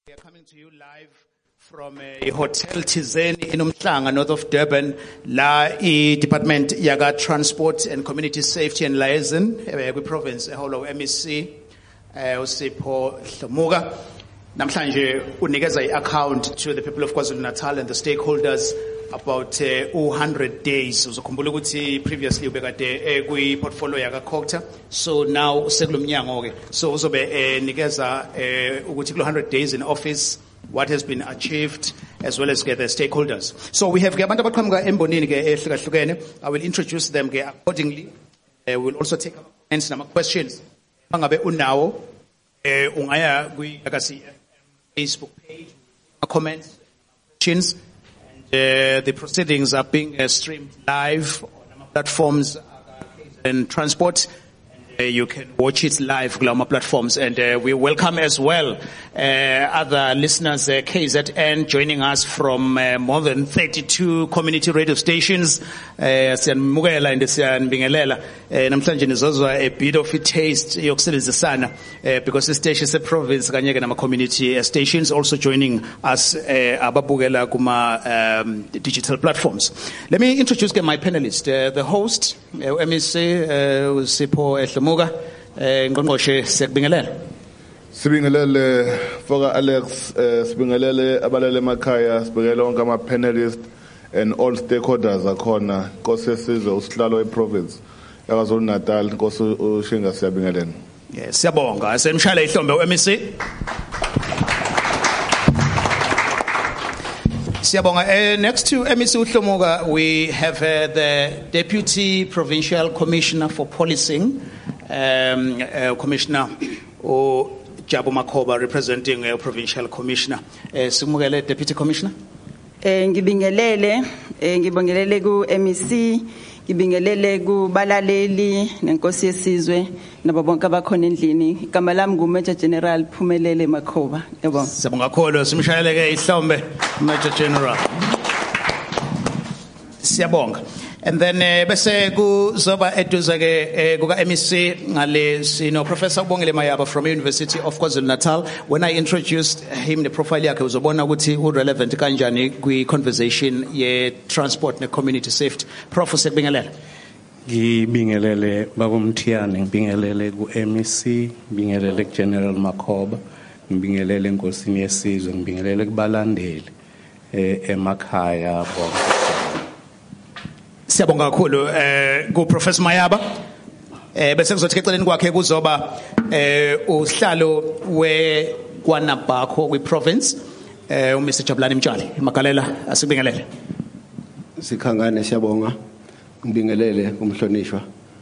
We are coming to you live from a Hotel Tizeni in Umhlanga, north of Durban. La Department Yaga Transport and Community Safety and Liaison, we province, whole of MEC, Usipho Hlomuga. Namhlanje unikeza i-account to the people of KwaZulu-Natal and the stakeholders about 100 days. Uzokhumbula ukuthi previously ubekade kwi portfolio yaka Cocta, so now sekulomnyango ke. So uzobe nikeza ukuthi kulo 100 days in office, what has been achieved, as well as get the stakeholders. So we have abantu abaqhamuka embonini ke ehlukahlukene. I will introduce them ke accordingly. We'll also take some questions. Bangabe unawo ungaya kwi Facebook page, comments, questions, and the proceedings are being streamed live on platforms and transport. You can watch it live on our platforms, and we welcome as well other listeners, KZN, joining us from more than 32 community radio stations. Siyanmukela and siyanibingelela. Namhlanje nizozwa a bit of a taste yokusebenzisana because the station is a province kanye nama community stations also joining us ababukela kuma digital platforms. Let me introduce my panelists. The host, MEC Usipho Hlomuga, ngqongqoshe siyakubingelela. Sibingelele Foga Alex, sibingelele abalele emakhaya, sibingelele wonke ama panelists and all stakeholders akhona. Nkosi yesizwe usihlalo eprovince yaKwaZulu-Natal, Nkosi uShinga siyabingelele. Yes, siyabonga. Semshayela ihlombe MEC. Siyabonga. Next to MEC Hlomuga, we have the Deputy Provincial Commissioner for Policing, Commissioner Jabu Makhoba, representing Provincial Commissioner. Simukele, Deputy Commissioner. Ngibingelele ku MEC, ngibingelele ku balaleli nenkosi yesizwe nabo bonke abakhona endlini. Igama lami nguMajor General Phumelele Makhoba. Yebo. Siyabonga kakhulu, simshayeleke ihlombe Major General. Siyabonga. And then bese kuzoba eduze ke kuka MEC ngale sino Professor Ubongile Mayaba from University of KwaZulu-Natal. When I introduced him the profile yakhe uzobona ukuthi urelevant kanjani kwi conversation ye transport ne community safety. Prof sekubingelela. Ngibingelele babomthiyane, ngibingelele ku MEC, ngibingelele ku General Makhoba, ngibingelele enkosini yesizwe, ngibingelele kubalandeli emakhaya bonke. Siyabonga kakhulu ku Professor Mayaba. Bese kuzothi eceleni kwakhe kuzoba uhlalo we kwaNabakho kwi province uMr Jabulani Mtshali. Magalela asibingelele. Sikhangane siyabonga. Ngibingelele kumhlonishwa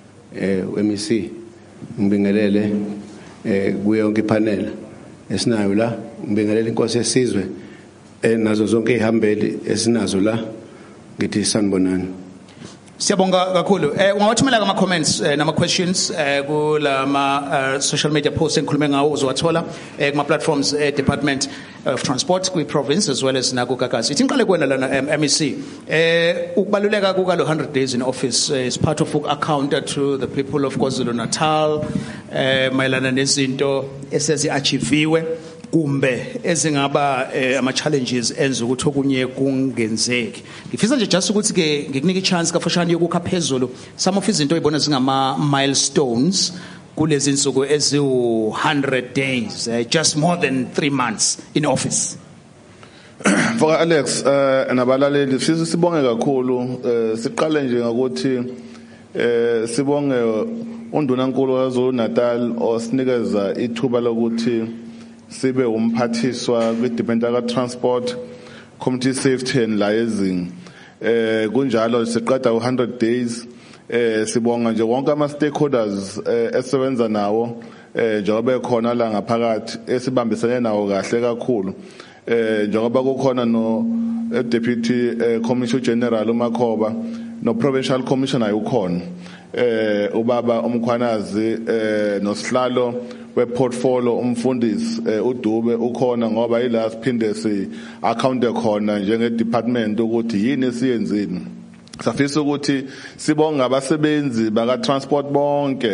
MEC. Ngibingelele kuyo yonke ipanel esinayo la. Ngibingelele inkosi yesizwe nazo zonke ihambeli esinazo la. Ngithi sanibonani. Siyabonga kakhulu. Ungawathumela ama comments nama questions kulama social media posts engikhulume ngawo uzowathola kuma platforms Department of Transport kwi province as well as naku Gagasi. Ithi ngiqale kuwena lana MEC. Ukubaluleka kuka lo 100 days in office is part of account to the people of KwaZulu-Natal mayelana nezinto esezi-achieviwe kumbe ezingaba ama challenges enza ukuthi okunye kungenzeki. Ngifisa nje just ukuthi ke ngikunika ichance kafoshana yokukha phezulu some of izinto oyibona zingama milestones kulezi insuku ezi-100 days, just more than 3 months in office. Foga Alex, nabalaleli sibonge kakhulu, siqale nje ngokuthi sibonge undunankulu waKwaZulu-Natal osinikeza ithuba lokuthi sibe umphathiswa kwi-Department of Transport, Community Safety and Liaison. Kunjalo siqeda 100 days. Sibonga nje wonke ama stakeholders esebenza nawo njengoba ekhona la ngaphakathi esibambisene nawo kahle kakhulu. Njengoba kukhona no Deputy Commissioner General uMakhoba no Provincial Commissioner ukhona. Ubaba umkhwanazi nosihlalo weportfolio umfundisi uDube ukhona ngoba yila siphinde si account ekhona njenge department ukuthi yini esiyenzini. Safisa ukuthi sibonga abasebenzi baka transport bonke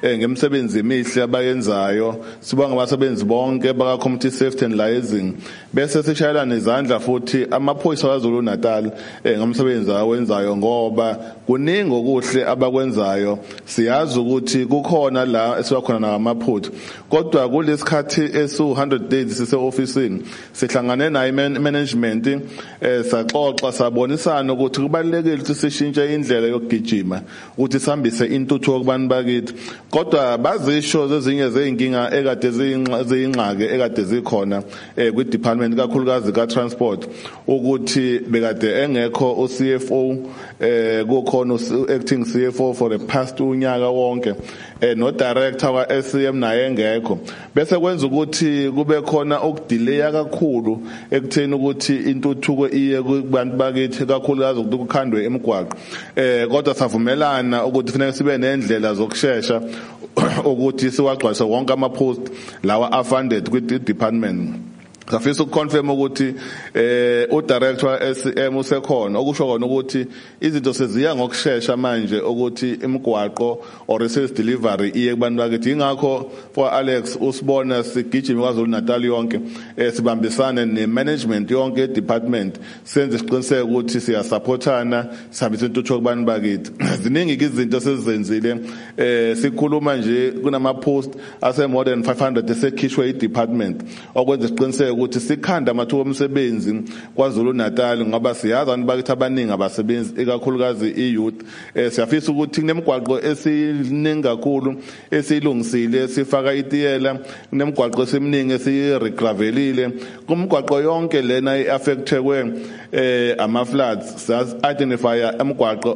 ngemsebenzi emihle abayenzayo. Sibonga abasebenzi bonke baka Community Safety and Liaising. Bese sishayelana izandla futhi amaphoyisa kwaZulu Natal ngomsebenzi awenzayo ngoba kuningi okuhle abakwenzayo. Siyazi ukuthi kukhona la esiwakhona namaphutha. Kodwa kulesikhathi esu 100 days sise officeini sihlangane naye management saxoxa sabonisana ukuthi kubalekile ukuthi sishintshe indlela yokugijima ukuthi sihambise intuthuko kubantu bakithi. Kodwa bazisho zezinye zeinkinga ekade ziyingxake ekade zikhona kwi department kakhulukazi ka transport ukuthi bekade engekho o CFO kukhona acting CFO for the past unyaka wonke no director wa SCM naye engekho bese kwenza ukuthi kube khona okudelaya kakhulu ekutheni ukuthi intuthuko iye kubantu bakithi kakhulukazi ukuthi kukhandwe emgwaqo kodwa savumelana ukuthi kufanele sibe nendlela zokusheshsha ukuthi siwagcwalise wonke ama post lawa afunded kwi department. Safisa ukuconfirm ukuthi udirector SM usekhona okusho kona ukuthi izinto seziya ngokusheshsha manje ukuthi imigwaqo or service delivery iye kubantu bakithi. Ingakho for Alex usibona sigijima kwaZulu Natal yonke sibambisane ne management yonke department senze isiqiniseko ukuthi siyasupportana sihambise intuthuko kubantu bakithi. Ziningi izinto sezenzile sikhuluma nje kunama post ase more than 500 esekhishwe idepartment okwenza isiqiniseko ukuthi sikhanda amathuba omsebenzi kwaZulu Natal ngoba siyazi abantu bakithi abaningi abasebenzi ekakhulukazi iyouth. Siyafisa ukuthi kunemigwaqo esiningi kakhulu esilungisile sifaka itiyela kunemigwaqo esiminingi esiregravelile kumigwaqo yonke lena iaffectedwe ama floods identify emigwaqo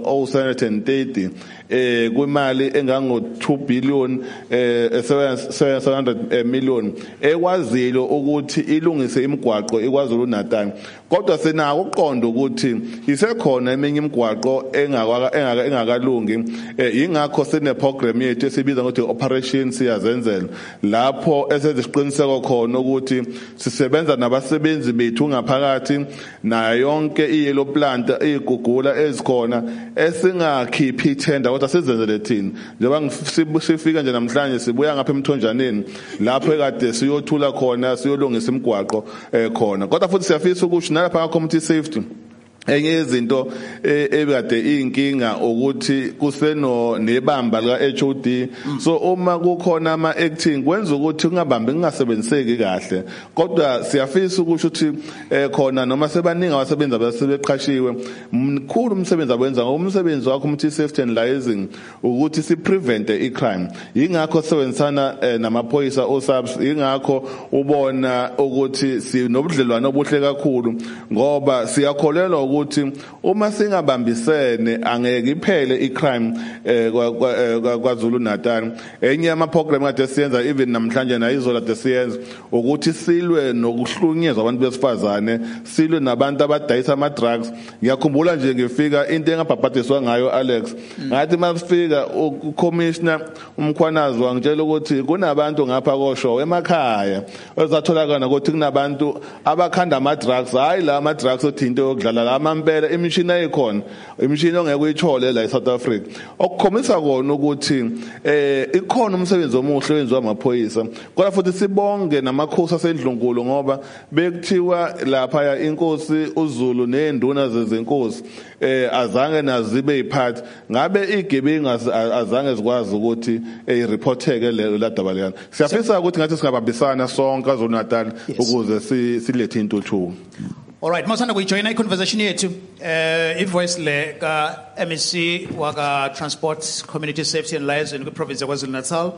o730 kwimali engango 2 billion 700 million ekwazilo ukuthi ilungise imigwaqo eKwaZulu Natal. Kodwa senako ukuqonda ukuthi isekhona eminye imigwaqo engakalungi ingakho sine program yethu esibiza ngokuthi operation siyazenzela lapho esezisiqiniseko khona ukuthi sisebenza nabasebenzi bethu ngaphakathi na yonke iyelo plant igugula ezikhona esingakhiphi tender kodwa sizenzele thina njengoba sifika nje namhlanje sibuya ngapha emthonjaneni lapho ekade siyothula khona siyolungisa imigwaqo khona. Kodwa futhi siyafisa ukuthi nalapha community safety enye izinto ebekade inkinga ukuthi kuseno nebamba lika HOD so uma kukhona ama acting kwenza ukuthi kungabambi kungasebenziseki kahle. Kodwa siyafisa ukuthi khona noma sebaningi abasebenzi abasebeqhashiwe mkhulu umsebenzi abenza umsebenzi wakho community safety and liaising ukuthi si prevent icrime. Ingakho sisebenzisana namaphoyisa osabs ingakho ubona ukuthi sinobudlelwano obuhle kakhulu ngoba siyakholelwa ukuthi uma singabambisene angeke iphele icrime kwaZulu Natal. Enye ama program ade siyenza even namhlanje na izola ade siyenza ukuthi silwe nokuhlunyezwa abantu besifazane silwe nabantu abadayisa ama drugs. Ngiyakhumbula nje ngifika into engabhabhadiswa ngayo Alex ngathi masifika ucommissioner umkhwanazi wangitshela ukuthi kunabantu ngapha kosho emakhaya ezatholakala ukuthi kunabantu abakhanda ama drugs hayi la ama drugs othinto yokudlala la mampela imishini ayikhona imishini ongeke uyithole la eSouth Africa okukhomisa kona ukuthi ikhona umsebenzi omuhle wenziwa amaphoyisa. Kodwa futhi sibonge namakhosi asendlunkulu ngoba bekuthiwa lapha ya inkosi uZulu neenduna zezenkosi azange nazibe iphathi ngabe igebengu azange zikwazi ukuthi ireporteke le ladabaliyana. Siyafisa ukuthi ngathi singabambisana sonke kwaZulu Natal ukuze silethe intuthuko. All right, masana kuyijoina iconversation yethu ivoice le ka MEC waka Transport Community Safety and Liaising ku province yaKwaZulu Natal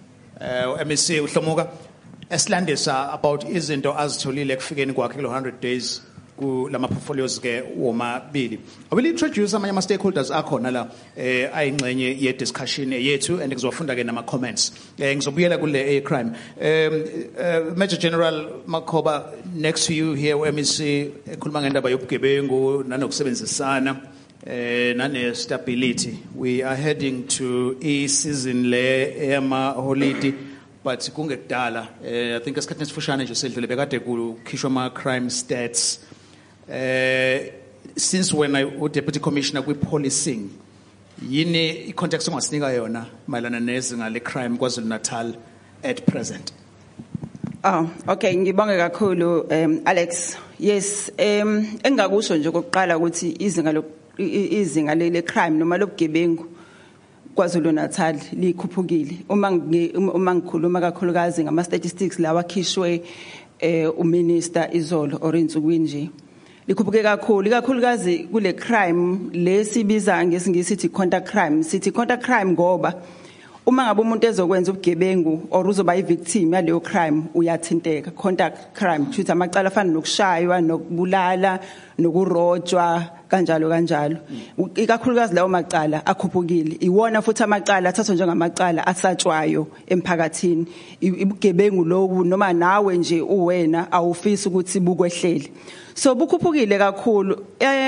MEC uHlomuka esilandisa about izinto azitholile kufikeni kwakhe kulo 100 days ku lama portfolios ke womabili. I will introduce amanye ama stakeholders akhona la ayingxenye ye discussion yethu and ngizofunda ke nama comments. Ngizobuyela kule crime. Major General Makhoba, next to you here MEC ekhuluma ngendaba yobugebengu nanokusebenzisana nane stability. We are heading to a season le ema holiday but kungekudala I think esikhathini esifushane nje sedlule bekade kukhishwa ama crime stats. Since when I was Deputy Commissioner with policing, yini i-context ongasinika yona mayelana nezinga le-crime KwaZulu-Natal at present? Oh, okay, ngibonge kakhulu Alex. Yes, engakusho nje kokuqala ukuthi izinga le crime noma lobugebengu KwaZulu-Natal likhuphukile. Uma ngikhuluma kakhulukazi ngama statistics lawa akhishwe uMinister Izolo or insukwini nje. Likhuphuke kakhulu ikakhulukazi kule crime lesibiza ngesingisi sithi contact crime. Sithi contact crime ngoba uma ngabe umuntu ezokwenza ubugebengu or uzoba ivictim yaleyo crime uyathinteka. Contact crime futhi amacala afana nokushaywa nokubulala nokurojwa kanjalo ikakhulukazi lawo macala akhuphukile iwona futhi amacala athathwa njengamacala asatshwayo emphakathini ibugebengu lobu noma nawe nje uwena awufisi ukuthi bukwehlele so bukhuphukile kakhulu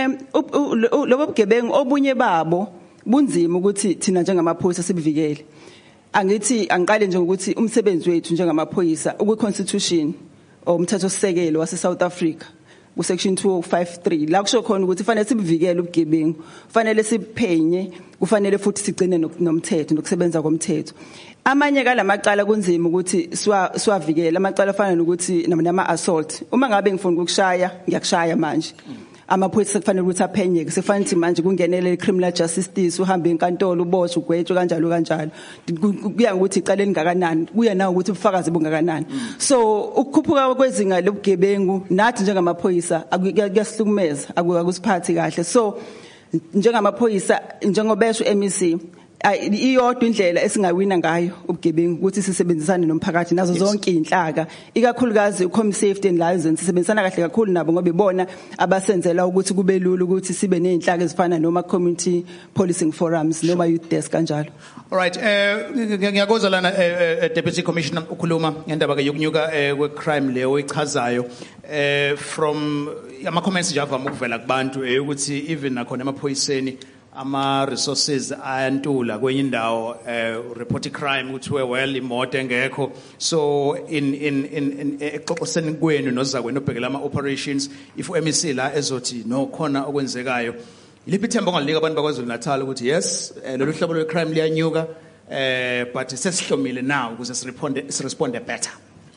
lobo bugebengu obunye babo bunzima ukuthi thina njengamaphoyisa sibivikele angithi angiqale nje ukuthi umsebenzi wethu njengamaphoyisa ukwi-constitution umthethosisekelo wase South Africa section 253 la kusho khona ukuthi kufanele sibivikele ubugebengu kufanele siphenye kufanele futhi sigcine nomthetho nokusebenza komthetho amanye kalamacala kunzima ukuthi siwavikele amacala afana nokuthi nama assault uma ngabe ngifuna ukushaya ngiyakushaya manje amaphoyisa kufanele ukuthi aphenye kufanele ukuthi manje kungenele criminal justice uhambe enkantolo uboshwe ugwetshwe kanjalo kuya ukuthi icala lingakanani kuya nawo ukuthi ubufakazi bungakanani so ukukhuphuka kwezinga lobugebengu nathi njengamaphoyisa kuyasihlukumeza akusiphathi kahle so njengamaphoyisa njengobesho MEC iyodwa indlela esingawina ngayo ubugebengu ukuthi sisebenzisane nomphakathi nazo zonke inhlaka ikakhulukazi uCom Safety and Liaison sisebenzisana kahle kakhulu nabo ngoba ibona abasenzela ukuthi kube lula ukuthi sibe nezinhlaka ezifana noma community policing forums noma youth desk kanjalo. All right, ngiyakoza lana Deputy Commissioner ukhuluma ngendaba ke yokunyuka kwecrime leyo ichazayo from ama comments nje avama ukuvela kubantu ukuthi even nakhona emaphoyiseni ama resources ayantula kwenye indawo report crime kuthiwe well imoto engekho so in exoxoseni kwenu nozakwenu obhekela ama operations if MEC la ezothi no khona okwenzekayo iliphi ithemba ongalika abantu bakwaZulu-Natal ukuthi yes lolu hlobo lwe crime liyanyuka but sesihlomile now ukuze siresponde better.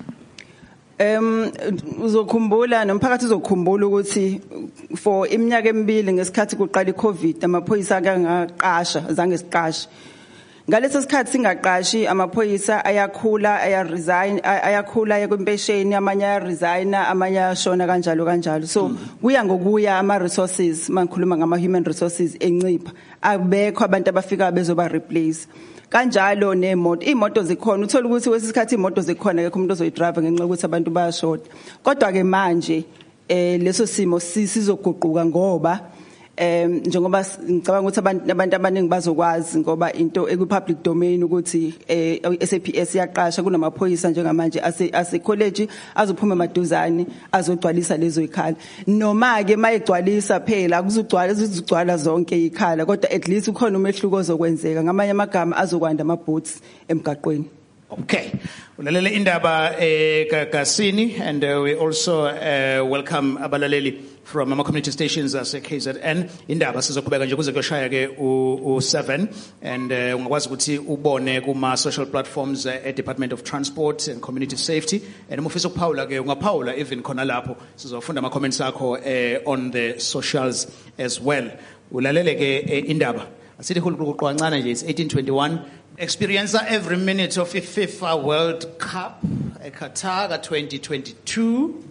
Uzokhumbula nomphakathi uzokhumbula ukuthi for iminyaka emibili ngesikhathi kuqala iCovid amaphoyisa akangaqasha zange siqashe ngaleso sikhathi singaqashi amaphoyisa ayakhula ayakhula kwempesheni amanye ayaresign amanye ayashona kanjalo so kuya ngokuya ama resources mangikhuluma ngama human resources encipha abekho abantu abafika bezoba replace kanjalo nemoto imoto zikhona uthola ukuthi wesikhathi imoto zikhona akekho umuntu ozoyidrive ngenxa ukuthi abantu bayashota kodwa ke manje leso simo sizoguquka ngoba njengoba ngicabanga ukuthi abantu abaningi bazokwazi ngoba into eku-public domain ukuthi SAPS yaqasha kunamaphoyisa njengamanje ase college azophuma emaduzane azogcwalisa lezo ikhala noma ke mayegcwalisa phela akuzugcwala zonke ikhala kodwa at least ukhona umehluko ozokwenzeka ngamanye amagama azokwanda ama-boats emgaqweni. Okay, ulalele indaba Kasini and we also welcome abalaleli from our community stations as KZN indaba sizoqhubeka nje kuze kuyoshaya ke u7 and ungakwazi ukuthi ubone kuma social platforms Department of Transport and Community Safety and umufisa ukuphawula ke ungaphawula even khona lapho sizofunda ama comments akho on the socials as well. Ulalele ke indaba asithi khulu kuqwancana nje it's 1821 experience every minute of FIFA World Cup Qatar 2022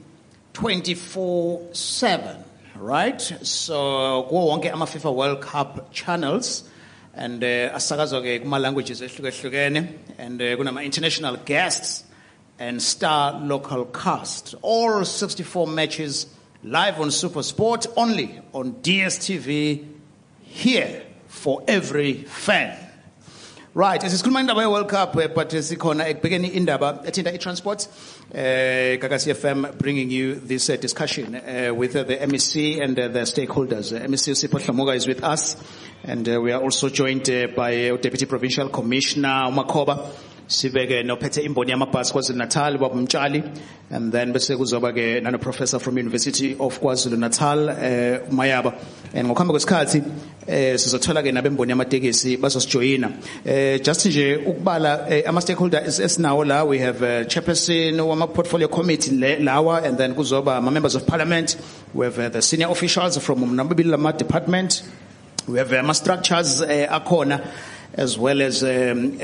24/7 right so go wonke ama FIFA World Cup channels and asakazwa ke kuma languages ehlukehlukene and kunama international guests and star local cast all 64 matches live on SuperSport only on DStv here for every fan. Right, as isikhuluma indaba ye-World Cup but sikhona ekubhekeni indaba ethinta i-transport Gagasi FM bringing you this discussion with the MEC and the stakeholders. MEC Sipho Dlamuka is with us and we are also joined by Deputy Provincial Commissioner Makhoba. sibeke nophethe imboni yamabhasi KwaZulu-Natal babumtshali, and then bese kuzoba ke nano professor from University of KwaZulu-Natal Mayaba, and ngokuhamba kwesikhathi sizothola ke nabemboni yamatekisi bazosijoyina. Just nje ukubala ama stakeholders esinawo la, we have chairperson wama portfolio committee lawa, and then kuzoba ama members of parliament, we have the senior officials from umnambili lama department, we have ama structures akhona, as well as abe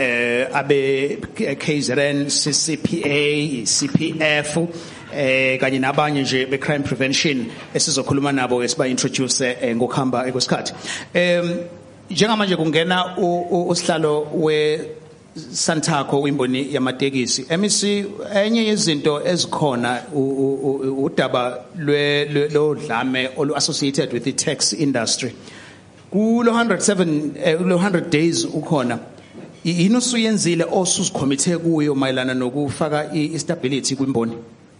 KZN, CCPA, CPF, kanye nabanye nje be crime prevention esizokhuluma nabo esiba introduce ngokuhamba kwesikhathi. Njengamanje kungena usihlalo we Santaco imboni yamatekisi, MEC, enye yezinto ezikhona udaba lo dlame olu associated with the tax industry. Kulo 100 days ukhona yini usuyenzile osuzicommit kuyo mayelana nokufaka istability kwimboni?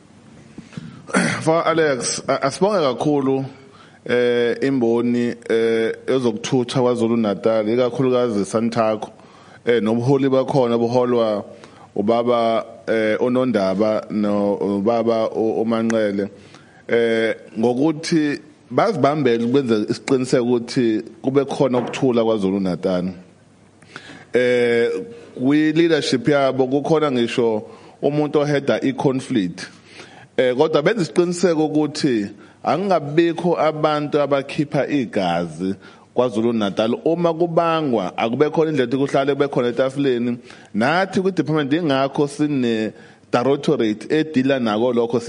For Alex, asibonge kakhulu imboni ezokuthutha KwaZulu-Natal ikakhulukazi Santaco nobuholi bakhona buholwa ubaba onondaba no baba omanqele ngokuthi bazibambele ukwenza isiqiniseko ukuthi kube khona ukuthula KwaZulu-Natal. Kwi leadership yabo kukhona ngisho umuntu oheda iconflict. Kodwa benza isiqiniseko ukuthi angabikho abantu abakhipha igazi KwaZulu-Natal uma kubangwa akube khona indlela ukuhlale kube khona etafuleni nathi ku department ingakho sine directorate edila nako lokho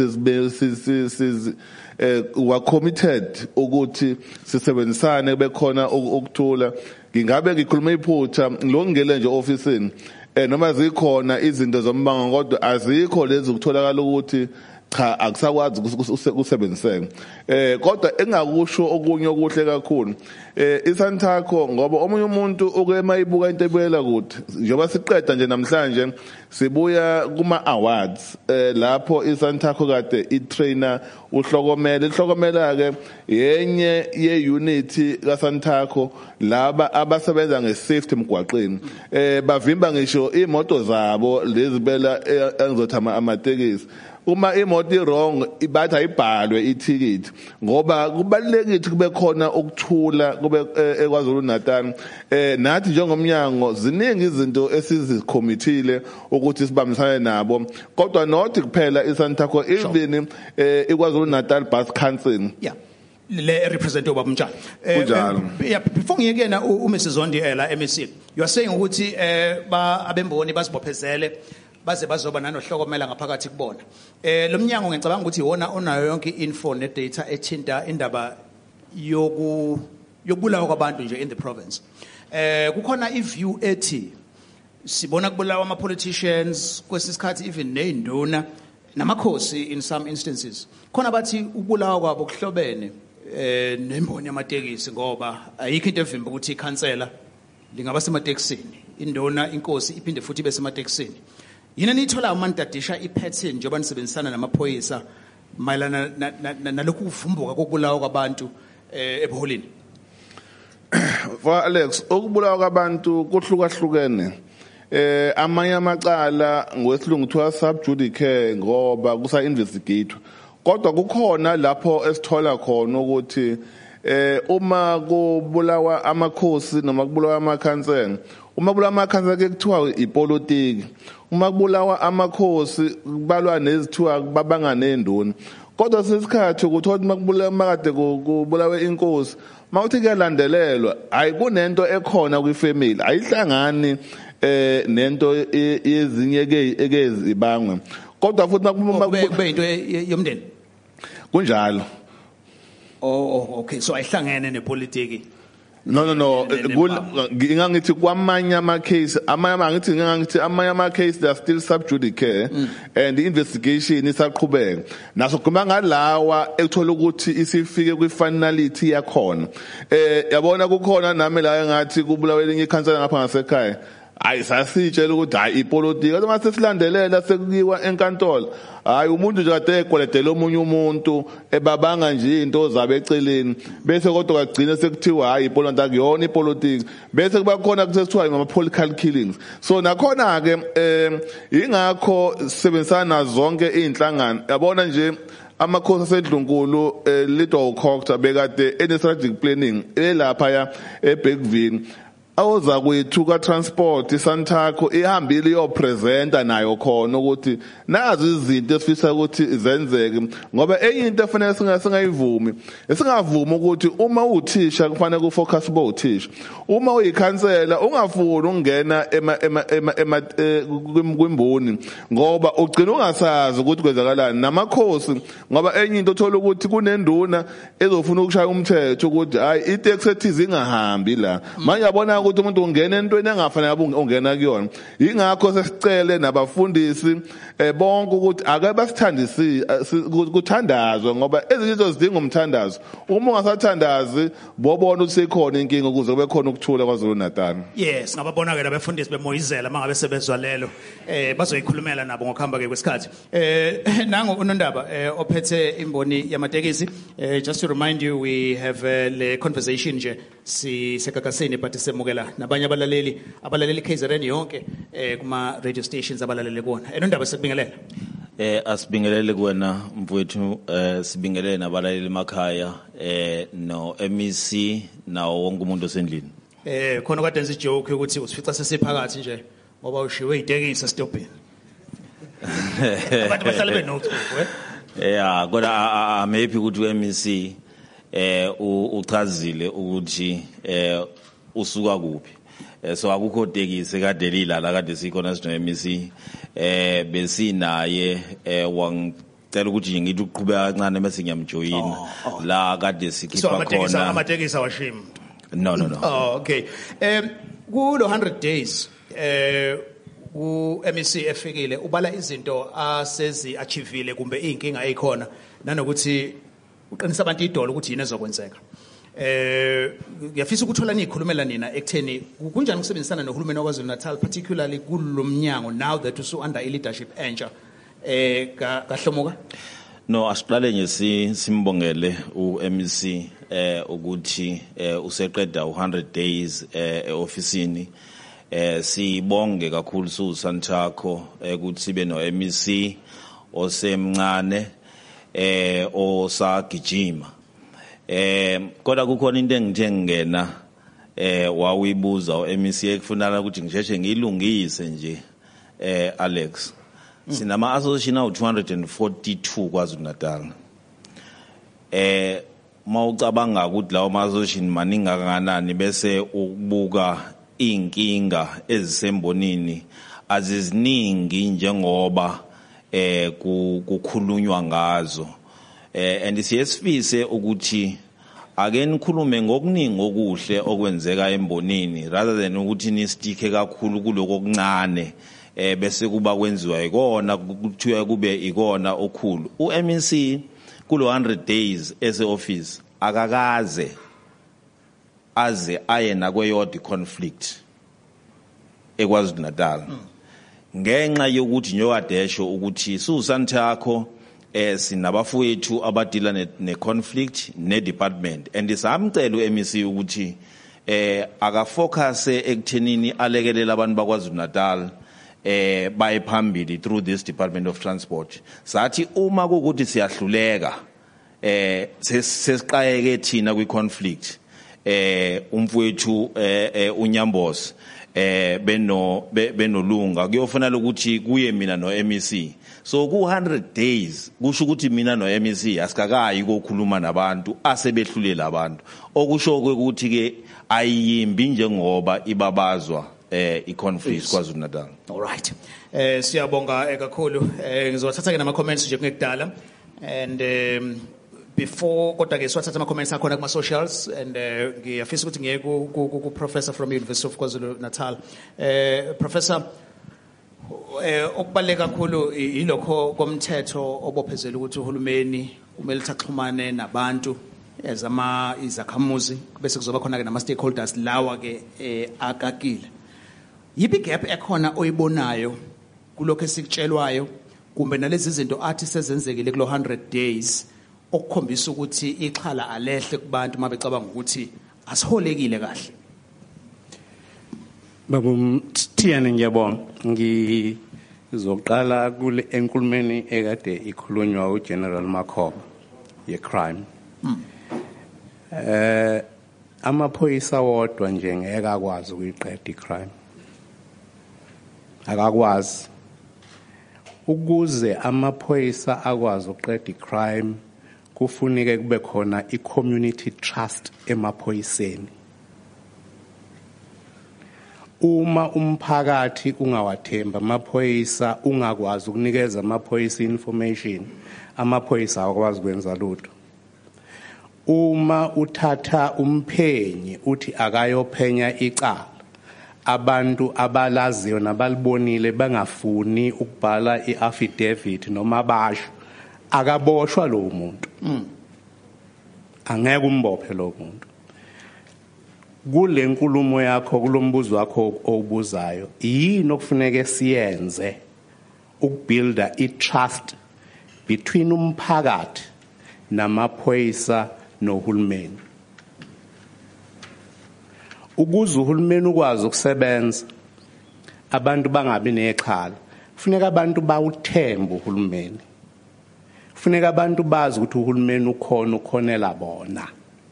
we committed ukuthi sisebenzisane kube khona ukuthula. Ngingabe ngikhuluma iphutha lo ngele nje officeini noma zikhona izinto zombango kodwa azikho lezi ukutholakala ukuthi cha akusakwazi ukusebenziseka. Kodwa engakusho okunye okuhle kakhulu iSantaco ngoba omunye umuntu ukemayibuka into ebuyela kude njengoba siqeda nje namhlanje sibuya kuma awards lapho iSantaco kade itrainer ihlokomela ke yenye yeunity kaSantaco laba abasebenza ngesafety emgwaqeni bavimba ngisho imoto zabo lezi bela engizothama amatekisi. Uma imoto wrong ibathi ayibhalwe ithikithi ngoba kubalekile kube khona ukuthula kube eKwaZulu-Natal. Nathi njengomnyango ziningi izinto esizicommittee ukuthi sibambisane nabo kodwa not kuphela iSantaco even iKwaZulu-Natal Bus Council. Yeah. Le represent ubabumtshana. Yeah, before ngiyekena uMrs Zondi la MEC, you are saying ukuthi abemboni basibophezele baze bazoba nanohlokomela ngaphakathi kubona. Lo mnyango ngicabanga ukuthi wona onayo yonke info ne data ethinta indaba yokubulawa kwabantu nje in the province. Kukhona iview ethi sibona kubulawa ama politicians kwesisikhathi even neinduna namakhosi in some instances. Khona bathi ubulawa kwabo kuhlobene nemboni yamatekisi ngoba ayikho into evimba ukuthi ikhansela lingaba sematekisini, induna inkosi iphinde futhi ibe sematekisini. Yini nithola umantadisha ipattern njengoba nisebenzisana namaphoyisa mayelana nalokhu kuvumbuka kokubulawa kwabantu ebuholini? For Alex, ukubulawa kwabantu kuhlukahlukene. Amanye amacala ngwesilungu kuthiwa subjudice ngoba kusa investigate. Kodwa kukhona lapho esithola khona ukuthi uma kubulawa amakhosi noma kubulawa amakhansela, uma kubulawa amakhansela ke kuthiwa ipolitiki, uma kubulawa amakhosi kubalwa nezithiwa babanga nenduna. Kodwa sesikhathi ukuthi makubulawa makade kubulawe inkosi mawuthi kuyalandelelwa ayikunento ekhona kwifamily ayihlangani nento yezinye ekezibangwe kodwa futhi kube into yomndeni kunjalo. Okay, so ayihlangene nepolitiki. No ngingangithi kwamanye ama case amanye ama case they are still subjudice and the investigation isaqhubeka naso kuma ngalawa ekuthola ukuthi isifike kwi finality yakhona. Yabona kukhona nami la engathi kubulawa elinye ikhansela ngapha ngasekhaya hayi sasitshela ukuthi hayi ipolitiki kodwa mase silandelela sekuyiwa enkantolo hayi umuntu nje kade ekweletela omunye umuntu ebabanga nje into zabe eceleni bese kodwa kagcina sekuthiwa hayi ipolitiki akuyona ipolitiki bese kuba khona kusethwa ngama political killings so nakhona ke ingakho sisebenzisana zonke izinhlangano yabona nje amakhosi asedlunkulu lidwa ukhokta bekade strategic planning elapha ya eBergville awuza kuyithuka transport iSantaco ihambile yopresenta nayo khona ukuthi nazi izinto esifisa ukuthi zenzeke ngoba enye into efanele singayivumi esingavuma ukuthi uma uthisha kufanele kufocus bo uthisha uma uyikhansela ungafuni ukungena kwimboni ngoba ugcina ungasazi ukuthi kwenzakalani namakhosi ngoba enye into othola ukuthi kunenduna ezofuna ukushaya umthetho ukuthi hayi itaxi ethize ingahambi la manje yabona ukuthi umuntu ungena entweni engafanele ungena kuyona ingakho sesicele nabafundisi bonke ukuthi ake basithandisi kuthandazwe ngoba ezinto zidinga umthandazo uma ungasathandazi bobona ukuthi sekhona inkinga ukuze kube khona ukuthula kwaZulu Natal. Yes ngababona ke labafundisi bemoyizela mangabe sebezwa lelo bazoyikhulumela nabo ngokuhamba ke kwesikhathi nango unondaba ophethe imboni yamatekisi just to remind you we have le conversation nje sisekakaseni but semukela nabanye abalaleli KZN yonke kuma radio stations abalalele kuona enondaba sekubingelela asibingelele kuwena mfowethu sibingelele nabalaleli emakhaya no MEC nawo wonke umuntu osendlini khona kade nzi joke ukuthi usifica sesiphakathi nje ngoba ushiwe itekisi stopini abantu bahlale benothu kodwa I'm happy ukuthi MEC uchazile ukuthi usuka kuphi so akukho tekisi kade lilala kade sikhona sino MEC besinaye wangicela ukuthi ngithi uqhubeka kancane bese ngiyamjoyina la kade sikhipha khona amatekisi awashim no okay kulo 100 days MEC efikile ubala izinto asezi achievile kumbe inkinga ezikhona nanokuthi uqinisa abantu idolo ukuthi yini ezokwenzeka ngiyafisa ukuthola nikhulumela nina ekutheni kunjani ukusebenzisana nohulumeni waKwaZulu Natal particularly kulomnyango now that usu under leadership entsha kahlomuka no asiqale nje simbongele uMEC ukuthi useqeda 100 days eofisini sibonge kakhulu suSantaco ukuthi sibe noMEC osemncane osagijima kodwa kukhona into engithe ngena wawuyibuza uMEC ekufunana ukuthi ngisheshe ngilungise nje Alex sinama association awu 242 kwaZulu Natal mawucabanga ukuthi lawo association maningi kangakanani bese ukubuka inkinga ezisembonini aziziningi njengoba kukhulunywa ngazo and siyesifise ukuthi ake nikhulume ngokuningi okuhle okwenzeka embonini rather than ukuthi nisitike kakhulu kuloko okuncane bese kuba kwenziwa ikona kuthiwa kube ikona okhulu uMEC kulo 100 days ese-office akakaze aze aye nakweyodwa conflict eKwaZulu Natal ngenxa yokuthi nyokadesho ukuthi suSantaco sinabafowethu abadila ne-conflict ne-department and samcela uMEC ukuthi akafocus ekuthenini alekelela abantu bakwaZulu Natal baye phambili through this Department of Transport sathi uma ukuthi siyahluleka sesiqayeke thina kwi-conflict umfowethu uNyambos benolunga kuyofanele ukuthi kuye mina noMEC so ku 100 days kusho ukuthi mina noMEC asikakayi kokhuluma nabantu asebehlulela abantu okusho ukuthi ke ayimbi njengoba ibabazwa i-conflict kwaZulu Natal. All right siyabonga kakhulu ngizothatha ke nama comments nje kungekudala and before kodwa ke siwathatha ama comments akhona kuma socials and ngiyafisa ukuthi ngiye ku professor from University of KwaZulu Natal professor okubaleka kakhulu ilokho komthetho obophezela ukuthi uhulumeni kumele axhumane nabantu izakhamuzi bese kuzoba khona ke nama stakeholders lawa ke akakile yipi gap ekhona oyibonayo kulokho esikutshelwayo kumbe nalezi zinto athi sezenzekile kulo 100 days okukhombisa ukuthi ixhala alehle kubantu mabecabanga ukuthi asiholekile kahle? Babumthiyane ngiyabonga. Ngizoqala kule enkulumeni ekade ikhulunywa uGeneral Makhoba ye-crime. Amaphoyisa wodwa nje ngeke akwazi ukuyiqeda i-crime. Akakwazi. Ukuze amaphoyisa akwazi ukuqeda i-crime kufuneka kube khona i-community trust emaphoyiseni. Uma umphakathi ungawathemba amaphoyisa, ungakwazi ukunikeza amaphoyisa information, amaphoyisa akwazi ukwenza lutho. Uma uthatha umphenyi uthi akayophenya icala, abantu abalaziyo nabalibonile bangafuni ukubhala i-affidavit noma basho, akaboshwa lo muntu. Angeke umbophe lo muntu. Kule nkulumo yakho kulombuzo wakho obuzayo, yini okufuneka siyenze ukubuilda i-trust between umphakathi namaphoyisa nohulumeni? Ukuze uhulumeni ukwazi ukusebenza, abantu bangabi nexhala, kufuneka abantu bawuthembe uhulumeni. Kufuneka abantu bazi ukuthi uhulumeni ukhonela bona.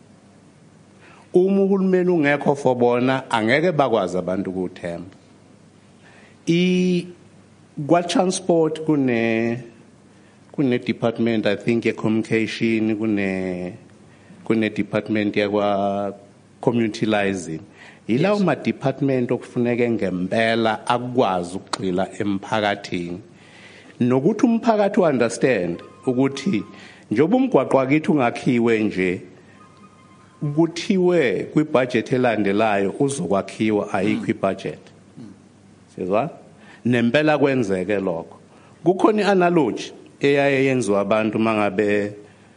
Uma uhulumeni ungekho for bona angeke bakwazi abantu ukuthemba. Kwa transport kune department, I think, ye communication, kune department yakwa communitizing. Ilawo ma department okufuneka ngempela akwazi ukugxila emphakathini. Nokuthi umphakathi understand ukuthi njoba umgwaqo wakithi ungakhiwe nje, kuthiwe kwibudget elandelayo uzokwakhiwa ayikho ibudget. Sizwa? Nempela kwenzeke lokho. Kukhona ianalogy eyayenziwa abantu mangabe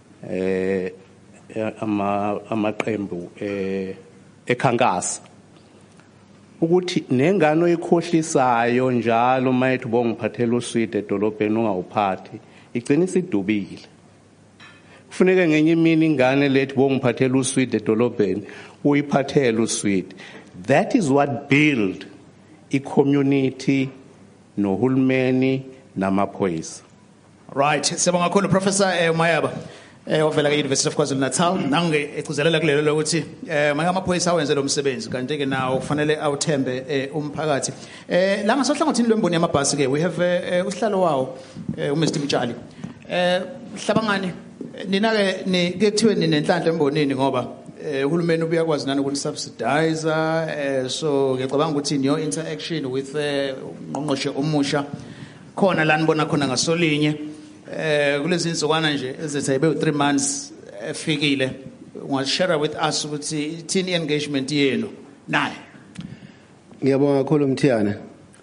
amaqembu ekhankasa ukuthi nengane oyikhohlisayo njalo mayithi bongiphathela uswidi edolobheni ungawuphathi igcina isidubile. Kufuneka ngenye imini ingane lethi bongiphathela uswidi edolobheni uyiphathela uswidi. That is what build i-community nohulumeni namaphoyisa. Right, siyabonga kakhulu Professor Mayaba ovela ke-University of KwaZulu-Natal. Nange ekuzelela kulelo lokuthi manje amaphoyisa awenze lo msebenzi kanti ke nawo kufanele awuthembe umphakathi. La ngasohlangothini lwemboni yamabhasi ke we have usihlalo wawo uMr Mtshali. Hlabangani nina ke kuthiwe ninenhlanhla embonini ngoba uhulumeni ubuyakwazi nani ukuthi subsidize so ngicabanga ukuthi in your interaction with ungqongqoshe omusha khona la nibona khona ngasolinye kulezi insukwana nje ezethayibe 3 months efikile, ungashare with us ukuthi ithini engagement yenu naye? Ngiyabonga kakhulu Mthiyane.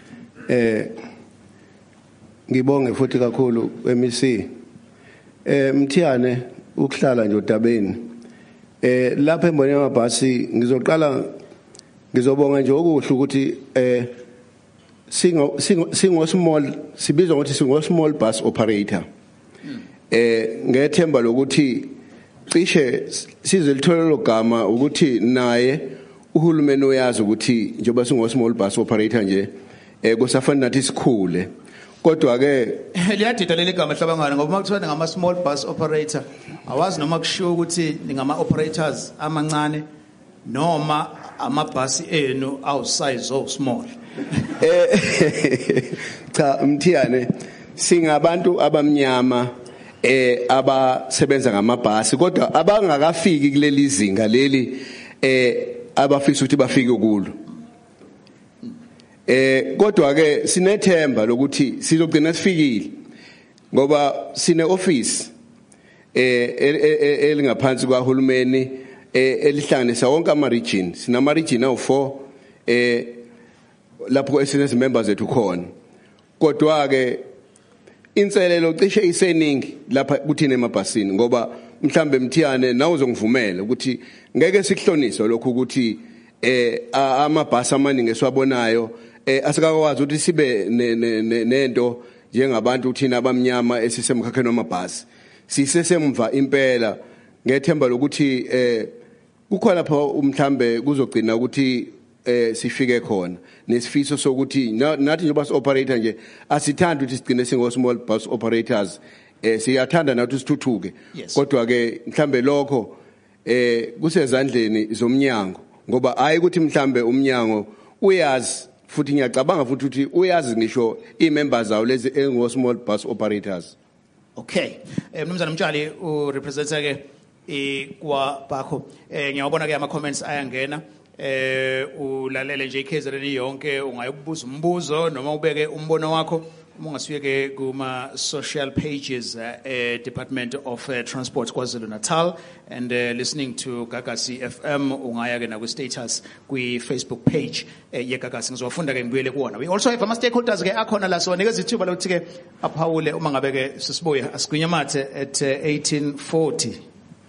Ngibonge futhi kakhulu MEC. Mthiyane ukuhlala nje odabeni. Lapha emboni yamabhasi ngizobonga nje okuhle ukuthi singo small, sibizwa ukuthi singo small bus operator. Ngethemba lokuthi cishe sizelithola lo gama ukuthi naye uhulumeni uyazi ukuthi njengoba singo small bus operator nje kusafana nathi sikhule. Kodwa ke liyadida leli gama Hlabangani ngoba makuthiwa ngama small bus operator awazi noma kushiwo ukuthi ningama operators amancane noma amabhasi enu awu size of small. Cha Mthiyane, singabantu abamnyama abasebenza ngamabhasi kodwa abangakafiki kuleli izinga leli abafisa ukuthi bafike kulo. Kodwa ke sinethemba lokuthi sizogcina sifikile ngoba sine office elingaphansi kwaHulumeni elihlanganisa wonke ama region. Sinama region awu4 lapho esine members ethu khona. Kodwa ke inselelo cishe iseningi lapha kuthina emabhasini ngoba mhlambe Mthiyane nawe uzongivumela ukuthi ngeke sikuhlonise lokho ukuthi amabhasi amaningi esiwabonayo asikakwazi ukuthi sibe nento njengabantu thina abamnyama esisemkhakheni wamabhasi sisesemva impela ngethemba lokuthi kukhona lapha umhlambe kuzogcina ukuthi sifike khona nesifiso sokuthi nathi njengoba si-operator nje asithandi ukuthi sigcine singo-small bus operators siyathanda nathi sithuthuke kodwa ke mhlambe lokho kusezandleni zomnyango ngoba hayi ukuthi mhlambe umnyango uyazi futhi ngiyacabanga futhi ukuthi uyazi ngisho i-members zawo lezi engo-small bus operators. Okay, Mnumzana Mtshali urepresenta ke kwabakho ngiyabona ke ama comments ayangena ulalele nje iKZN yonke ungayokubuza umbuzo noma ubeke umbono wakho uma ungasuye ke kuma social pages Department of Transport KwaZulu-Natal and listening to Gagasi FM ungaya ke na ku status kwi Facebook page ye Gagasi ngizofunda ke ngibuyele kuona. We also have ama stakeholders ke akhona la so nikeza ithuba lokuthi ke aphawule uma ngabe ke sisibuya asigwinyamathe at 1840.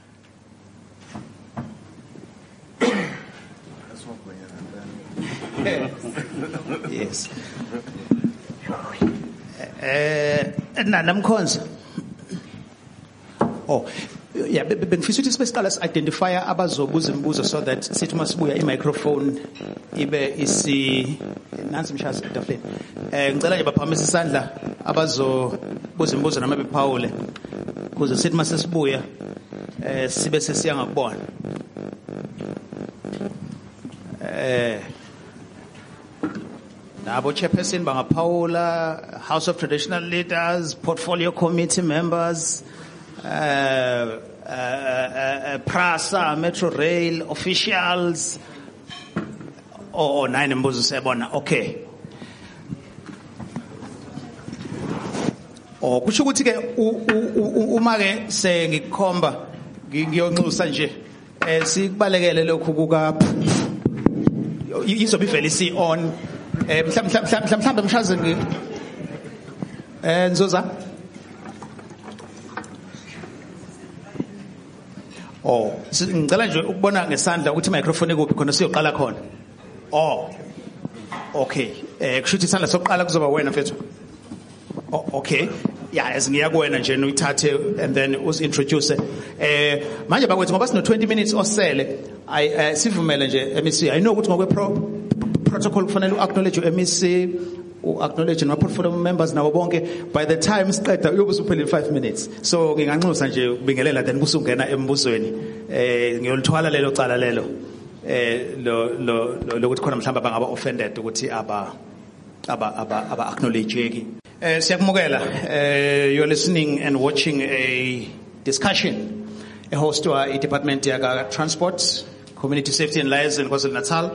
Yes. Namkhonza. Oh, yeah, bengifisa ukuthi sibeqala si-identify abazobuza imibuzo so that sithi masibuya i-microphone ibe nansi mshazi etafuleni. Ngicela nje baphakamisa isandla abazobuza imibuzo noma bephawule ukuze sithi masesibuya sibe sesiya ngakubona. Nabo chairperson bangaphawula, House of Traditional Leaders, Portfolio Committee members, PRASA, Metro Rail officials, or nine imbuzo sebona. Okay. Kusho ukuthi ke uma ke sengikhomba ngiyonxusa nje sikubalekele lokhu kuka izobe ivele si on mhlawumbe mshazi Nzoza ngicela nje ukubona ngesandla ukuthi microphone ikuphi khona siyoqala khona. Okay, kusho ukuthi isandla sokuqala kuzoba wena mfethu. Okay, yeah, ngiya kuwena nje uyithathe and then usintroduce manje bakwethu ngoba sino 20 minutes osele sivumele nje MEC I know ukuthi ngokwe protocol kufanele uacknowledge MEC uacknowledge nama portfolio members nabo bonke by the time siqeda uyobe usuphele 5 minutes so nginganxusa nje ukubingelela then kusungena embuzweni ngiyolithwala lelo cala lelo lokuthi khona mhlamba bangaba offended ukuthi aba acknowledgeki. Siyakumukela, you're listening and watching a discussion hosted by Department of Transport, Community Safety and Liaison in KwaZulu-Natal.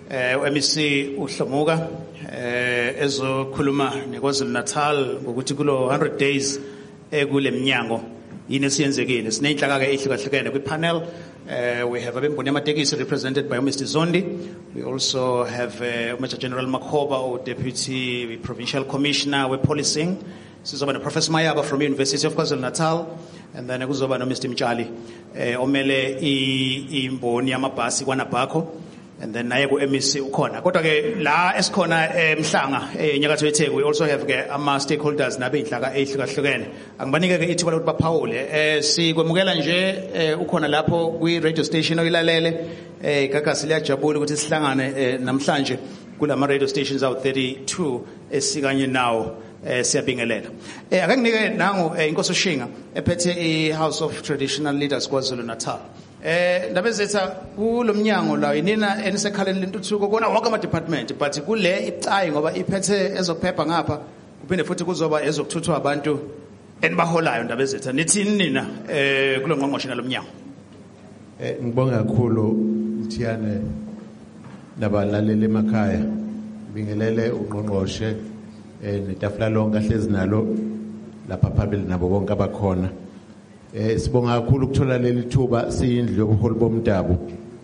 MEC uHlomuka ezokhuluma neKwaZulu-Natal ngokuthi kulo 100 days kule mnyango yini esiyenzekile. Sinenhlaka ke ehlukahlukene kwi panel. We have Abemboni Amatekisi represented by Mr. Zondi. We also have Major General Makhoba, or Deputy Provincial Commissioner with Policing. Sizoba Professor Mayaba from University of KwaZulu-Natal, and then kuzoba no Mr. Mtshali omele imboni yamabhasi kwaNabhakho, and then naye ku MEC ukhona. Kodwa ke la esikhona emhlanga enyakatho yeTheku we also have ke ama stakeholders nabe inhlaka ehlukahlukene. Angibanike ke ithuba lokuthi baphawule. Sikwemukela nje ukhona lapho kwi radio station oyilalele Gagasi liyajabula ukuthi sihlangane namhlanje kulama radio stations awu 32 esikanye nawo. Siyabingelela. Akanginike nangu inkosi Shinga ephethe iHouse of Traditional Leaders KwaZulu-Natal. Ndabezetha kulomnyango la inina enisekhaleni lentuthuko kona wonke ama department but kule icayi ngoba iphethe ezokuphepha ngapha kuphinde futhi kuzoba ezokuthuthwa abantu enibaholayo Ndabezetha nithini nina kulo ngqongqoshe nalomnyango. Ngibonga kakhulu Mthiyane nabalaleli emakhaya bingelele ungqongqoshe netafula lonke ahlezi nalo lapha phambili nabo bonke abakhona. Sibonga kakhulu ukuthola leli thuba siyindlu yobuholi bomdabu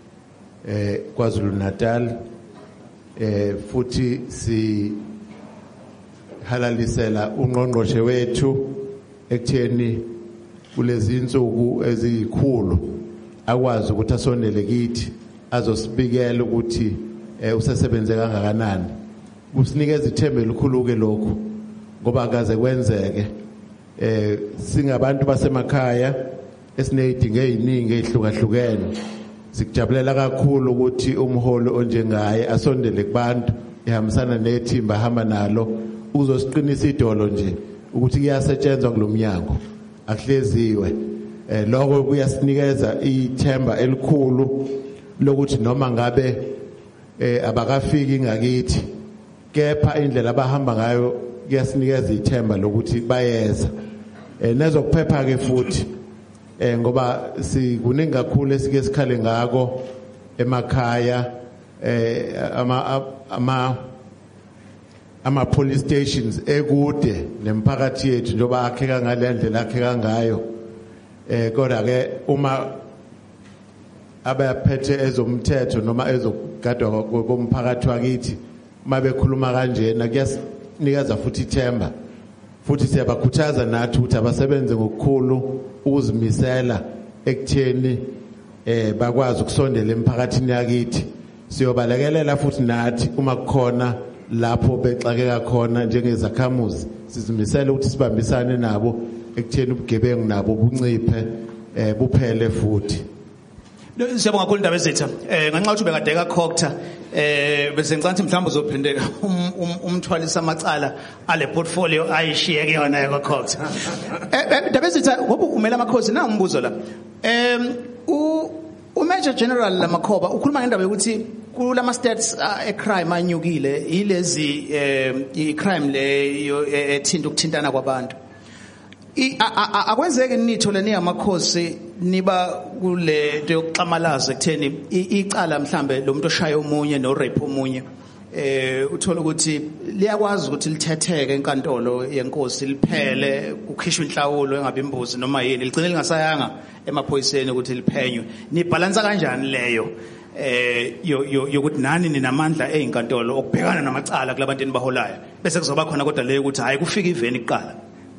KwaZulu-Natal futhi si halalisela ungqongqoshe wethu ekutheni kulezi insuku ezikhulu akwazi ukuthi asondele kithi azosibikela ukuthi usesebenze kangakanani kusinikeza ithemba elikhulu ke lokho ngoba akaze kwenzeke singabantu basemakhaya esineyidingo eziningi ezihlukahlukene sikujabulela kakhulu ukuthi umholo onjengaye asondele kubantu ehambisana nethimba hamba nalo uzosiqinisa idolo nje ukuthi kuyasetshenzwa kulomnyango akuhleziwe lokho kuyasinikeza ithemba elikhulu lokuthi noma ngabe abakafiki ngakithi kepha indlela abahamba ngayo kuyasinikeza ithemba lokuthi bayeza nezokuphepha ke futhi ngoba sikuningi kakhulu esike sikhale ngako emakhaya ama police stations ekude nemphakathi yethu njoba akheka ngalendlela akheka ngayo kodwa ke uma abaphethe ezomthetho noma ezokugadwa komphakathi wakithi mabekhuluma kanjena kuyasinikeza futhi ithemba futhi siyabakhuthaza nathi ukuthi abasebenze ngokukhulu ukuzimisela ekutheni bakwazi ukusondela emphakathini yakithi siyobalekelela futhi nathi uma kukhona lapho bexakeka khona njengezakhamuzi sizimisela ukuthi sibambisane nabo ekutheni ubugebengu nabo bunciphe buphele futhi Siyabonga kakhulu indaba ezitha nganxa uthi bengadeka Khokta bese ngicela mhlawumbe uzophindeka umthwalisa amacala ale portfolio ayishiye ke yona yakho Khokta indaba ezitha ngoba umela amakhosi na umbuzo la uMajor General Lamakhoba ukhuluma ngendaba yokuthi kulama stats ecrime anyukile ilezi icrime leyo ethinta ukuthintana kwabantu akwenzeke nithola niyamakhosi niba kule nto yokuxamalaza ekutheni icala mhlambe lo muntu oshaya omunye no rape omunye uthola ukuthi liyakwazi ukuthi lithetheke enkantolo yenkosi liphele kukhishwe inhlawulo engabe imbuzi noma yini ligcine lingasayanga emaphoyiseni ukuthi liphenywe nibalansa kanjani leyo yokuthi nani ninamandla einkantolo okubhekana namacala kulabantu enibaholayo bese kuzoba khona kodwa leyo ukuthi hayi kufika iveni iqala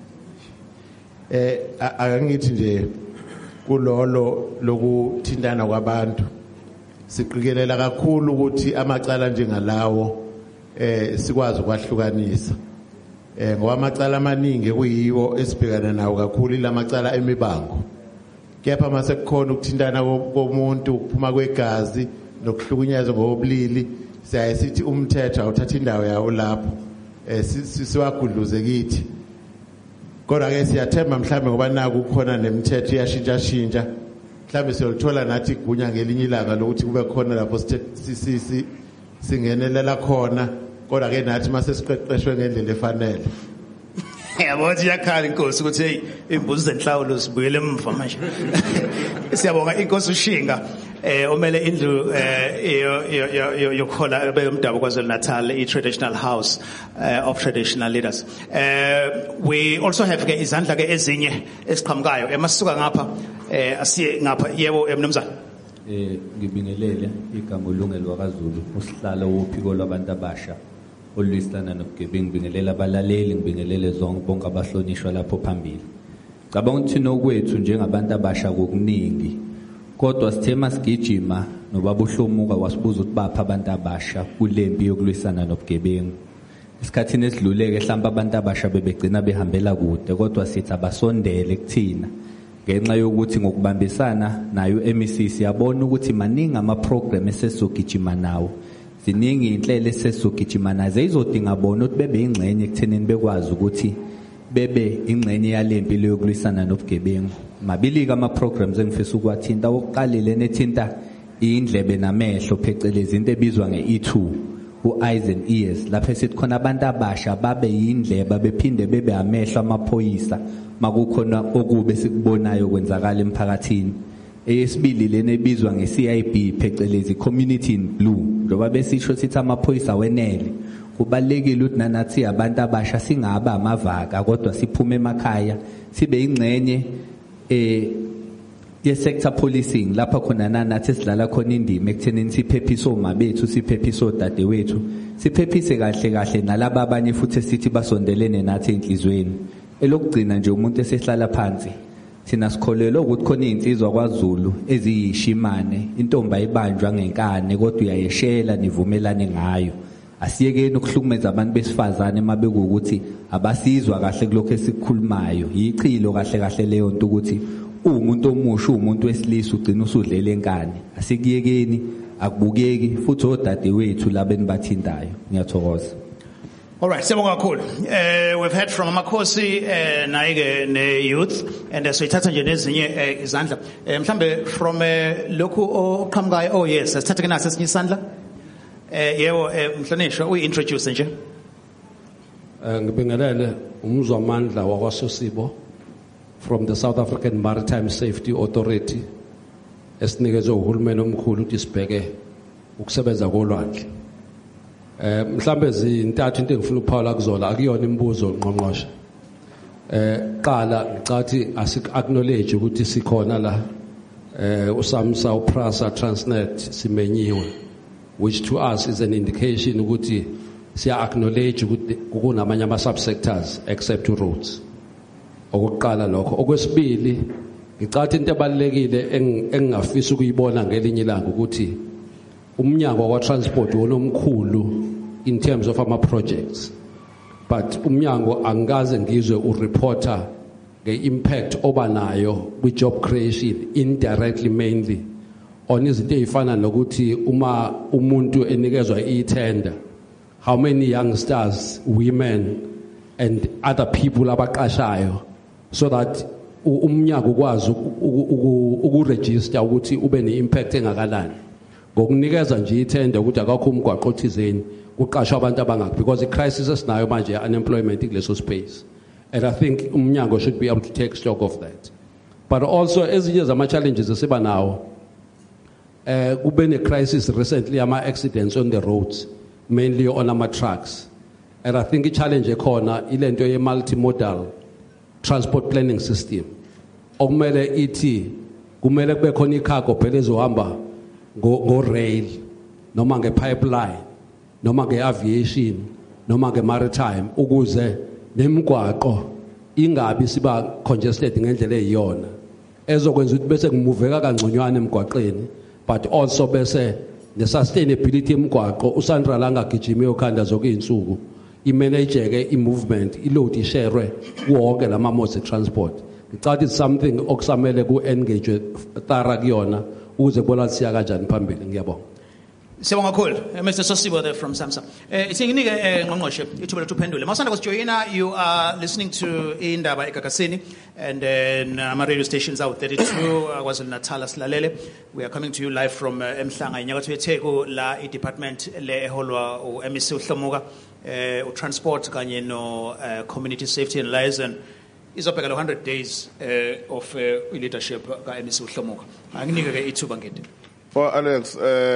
akangithi nje kulolo lokuthintana kwabantu siqikelela kakhulu ukuthi amacala njengalawo sikwazi ukwahlukanisa ngoba amacala amaningi kuyiwo esibhekana nawo kakhulu lamacala emibango kepha mase kukhona ukuthintana komuntu ukuphuma kwegazi nokuhlukunyezwa ngobulili siyayithi umthetho awuthatha indawo yawo lapho siwagudluze kithi kodwa ke siyathemba mhlambe ngoba naku kukhona nemithetho iyashintsha mhlambe siyolithola nathi igunya ngelinye ilanga lokuthi kube khona lapho singenelela khona kodwa ke nathi mase siqeqeshwe ngendlela efanele yabo yakhala inkosi ukuthi hey imbuzi zenhlawulo sibuyele emva manje siyabonga inkosi uShinga omele indlu yokhola beyomdabu kwaZulu Natal i-traditional house of traditional leaders we also have ke izandla ke ezinye esiqhamukayo emasisuka ngapha asiye ngapha yebo mnumzana ngibingelele igama ulungelo wakwaZulu usihlalo wophiko lwabantu abasha olwisana nobugebengu ngibingelela abalaleli ngibingelele zonke bonke abahlonishwa lapho phambili cabanga ukuthi nokwethu njengabantu abasha kokuningi kodwa sithema sigijima nobaba uHlomuka wasibuza ukuthi bapha abantu abasha kulempi yokulwisana nobugebengu esikhathini esidluleke mhlawumbe abantu abasha bebegcina behambela kude kodwa sithi abasondele kuthina ngenxa yokuthi ngokubambisana nayo MEC siyabona ukuthi maningi ama-program esesogijima nawo ziningi inhlelo esesogijima nazo izodinga bona ukuthi bebe ingxenye ekuthenini bekwazi ukuthi bebe ingxenye yalempi yokulwisana nobugebengu mabilika ama-programs engifisa ukwathinta wokuqalile nethinta indlebe namehlo phecelezi into ebizwa nge-E2 u-eyes and ears lapho sithi khona abantu abasha babe yindlebe bephinde bebe amehlo amaphoyisa makukhona okube sikubonayo kwenzakala emphakathini eyesibili lena ebizwa nge-CIB phecelezi community in blue njoba besisho sithi amaphoyisa wenele kubalekile ukuthi nanathi abantu abasha singaba amavaka kodwa siphume emakhaya sibe ingcenye ye-sector policing lapha khona nathi sidlala khona indima ekuthenini siphephise oma bethu siphephise odadewethu siphephise kahle nalabo abanye futhi esithi basondelene nathi enhlizweni elokugcina nje umuntu esehlala phansi thina sikholelwa ukuthi khona insizwa kwaZulu eziyishimane intombi ayibanjwa ngenkane kodwa uyayeshela nivumelane ngayo asiyekeni ukuhlukumeza abantu besifazane mabekuthi abasizwa kahle kulokho esikukhulumayo yichilo kahle kahle leyo nto ukuthi umuntu omusha umuntu wesilisa ugcina usudlela enkani asikuyekeni akubukeki futhi odade wethu labeni bathindayo ngiyathokoza. All right, siyabonga kakhulu. We've heard from Amakhosi naike ne youth and so ithatha nje nezinye izandla. Mhlambe from lokhu oqhamukayo oh yes, asithathe kenaso esinye isandla. Yebo mhlonishwa uyi-introduce nje. Ngibingelele umzwamandla wakwaSosibo from the South African Maritime Safety Authority esinikezwe uhulumeni omkhulu ukuthi sibheke ukusebenza kolwandle. Mhlambe izintathu into engifuna ukuphawula kuzona akuyona imibuzo ngqongqoshe. Qala ngicathi acknowledge ukuthi sikhona la uSAMSA uPrasa Transnet simenyiwe, which to us is an indication ukuthi siya acknowledge ukuthi kunamanye ama subsectors except roads. Okuqala lokho. Okwesibili ngicathi into ebalekile engingafisa ukuyibona ngelinye ilanga ukuthi umnyango wa transport wona omkhulu in terms of ama projects, but umnyango angikaze ngizwe ureporter nge-impact obanayo kwi-job creation indirectly mainly on izinto ezifana nokuthi uma umuntu enikezwa i-tender how many youngsters, women and other people abaqashayo so that umnyango ukwazi ukuregister ukuthi ube ne-impact engakanani ngokunikeza nje i-tender ukuthi akakho umgwaqo othizeni kuqashwa abantu abangakho because i-crisis esinayo manje unemployment kuleso space, and I think umnyango should be able to take stock of that. But also ezinye zama-challenges esiba nawo kube ne-crisis recently ama-accidents on the roads mainly on ama-trucks, and I think i-challenge ekhona ilento ye-multimodal transport planning system okumele ithi kumele kube khona i-cargo phela ezohamba ngo-rail noma nge-pipeline noma nge-aviation noma nge-maritime ukuze nemigwaqo ingabi siba congested ngendlela eyiyona ezokwenza ukuthi bese kumuveka kangconywana emgwaqeni, but also bese ne-sustainability emgwaqo uSandra la angagijimi yokhanda zonke izinsuku imanageke i-movement i-load isherwe wonke lama modes transport. Ngicabanga it's something okusamele ku-engage thara kuyona ukuze kubona siya kanjani phambili. Ngiyabonga. Siyabonga kakhulu. Mr. Sosibo there from SAMSA. Singinike ngqongqoshe ithuba lethu uphendule. Masanda kwasijoyina, you are listening to Indaba eGagasini and then ama radio stations out 32 KwaZulu Natal silalele. We are coming to you live from Emhlanga inyakatho yeTheku la i-department le eholwa uMC uHlomuka transport kanye no community safety and liaison. Izobheka lo 100 days of leadership ka-MC uHlomuka. Anginike ke ithuba ngede. For Alex,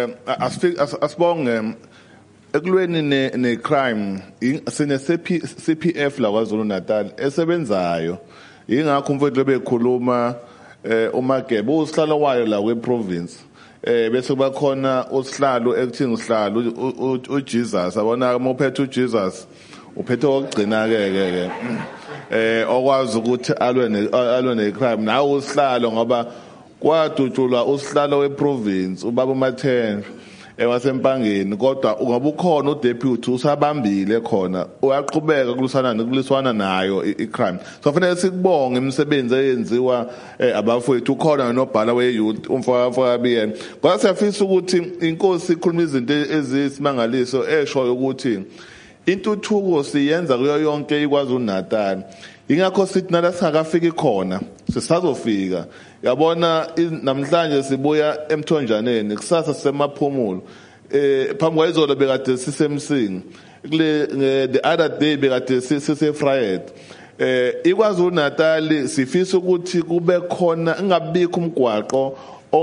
asibonge ekulweni ne-crime sine CPF la KwaZulu Natal esebenzayo, ingakho umfowethu bekhuluma uMagebe usihlalo wayo la kwe-province bese kuba khona usihlalo ekuthini usihlalo uJesus abona mophethe uJesus uphethe okugcina ke okwazi ukuthi alwe ne-crime nawo usihlalo ngoba kwadutshulwa usihlalo we-province ubaba uMathenge wasempangeni, kodwa ungabe ukhona udeputy usabambile khona uyaqhubeka kuliswana nayo i-crime. So fanele sikubonge imisebenzi eyenziwa abafowethu ukhona nobhala we-youth umfowabo BN. Kodwa siyafisa ukuthi inkosi ikhuluma izinto ezisimangaliso esho ukuthi intuthuko siyenza kuyo yonke iKwaZulu Natal. Ingakho sithi nala singakafiki khona sisazofika. Yabona namhlanje sibuya eMthonjaneni, kusasa sisemaphumulo. Phambi kwayizolo bekade sisemsini. The other day bekade sisefried. iKwaZulu Natal sifisa ukuthi kube khona ingabikho umgwaqo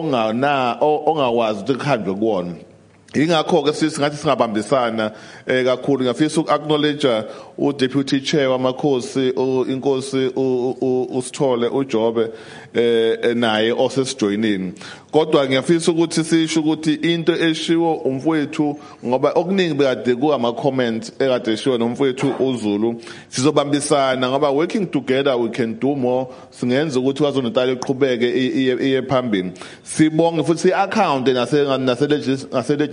ongawazi ukuthi kuhanjwe kuwona. Ingakho ke singathi singabambisana kakhulu. Ngafisa uku-acknowledge uDeputy Chair wamakhosi inkosi uSithole uJobe naye osesijoyinini. Kodwa ngiyafisa ukuthi sisho ukuthi into eshiwo umfowethu ngoba okuningi bekade kuama comment ekade eshiwo nomfowethu uZulu sizobambisana ngoba working together we can do more. Singenza ukuthi KwaZulu Natal iqhubeke iye phambili. Sibonge futhi account nase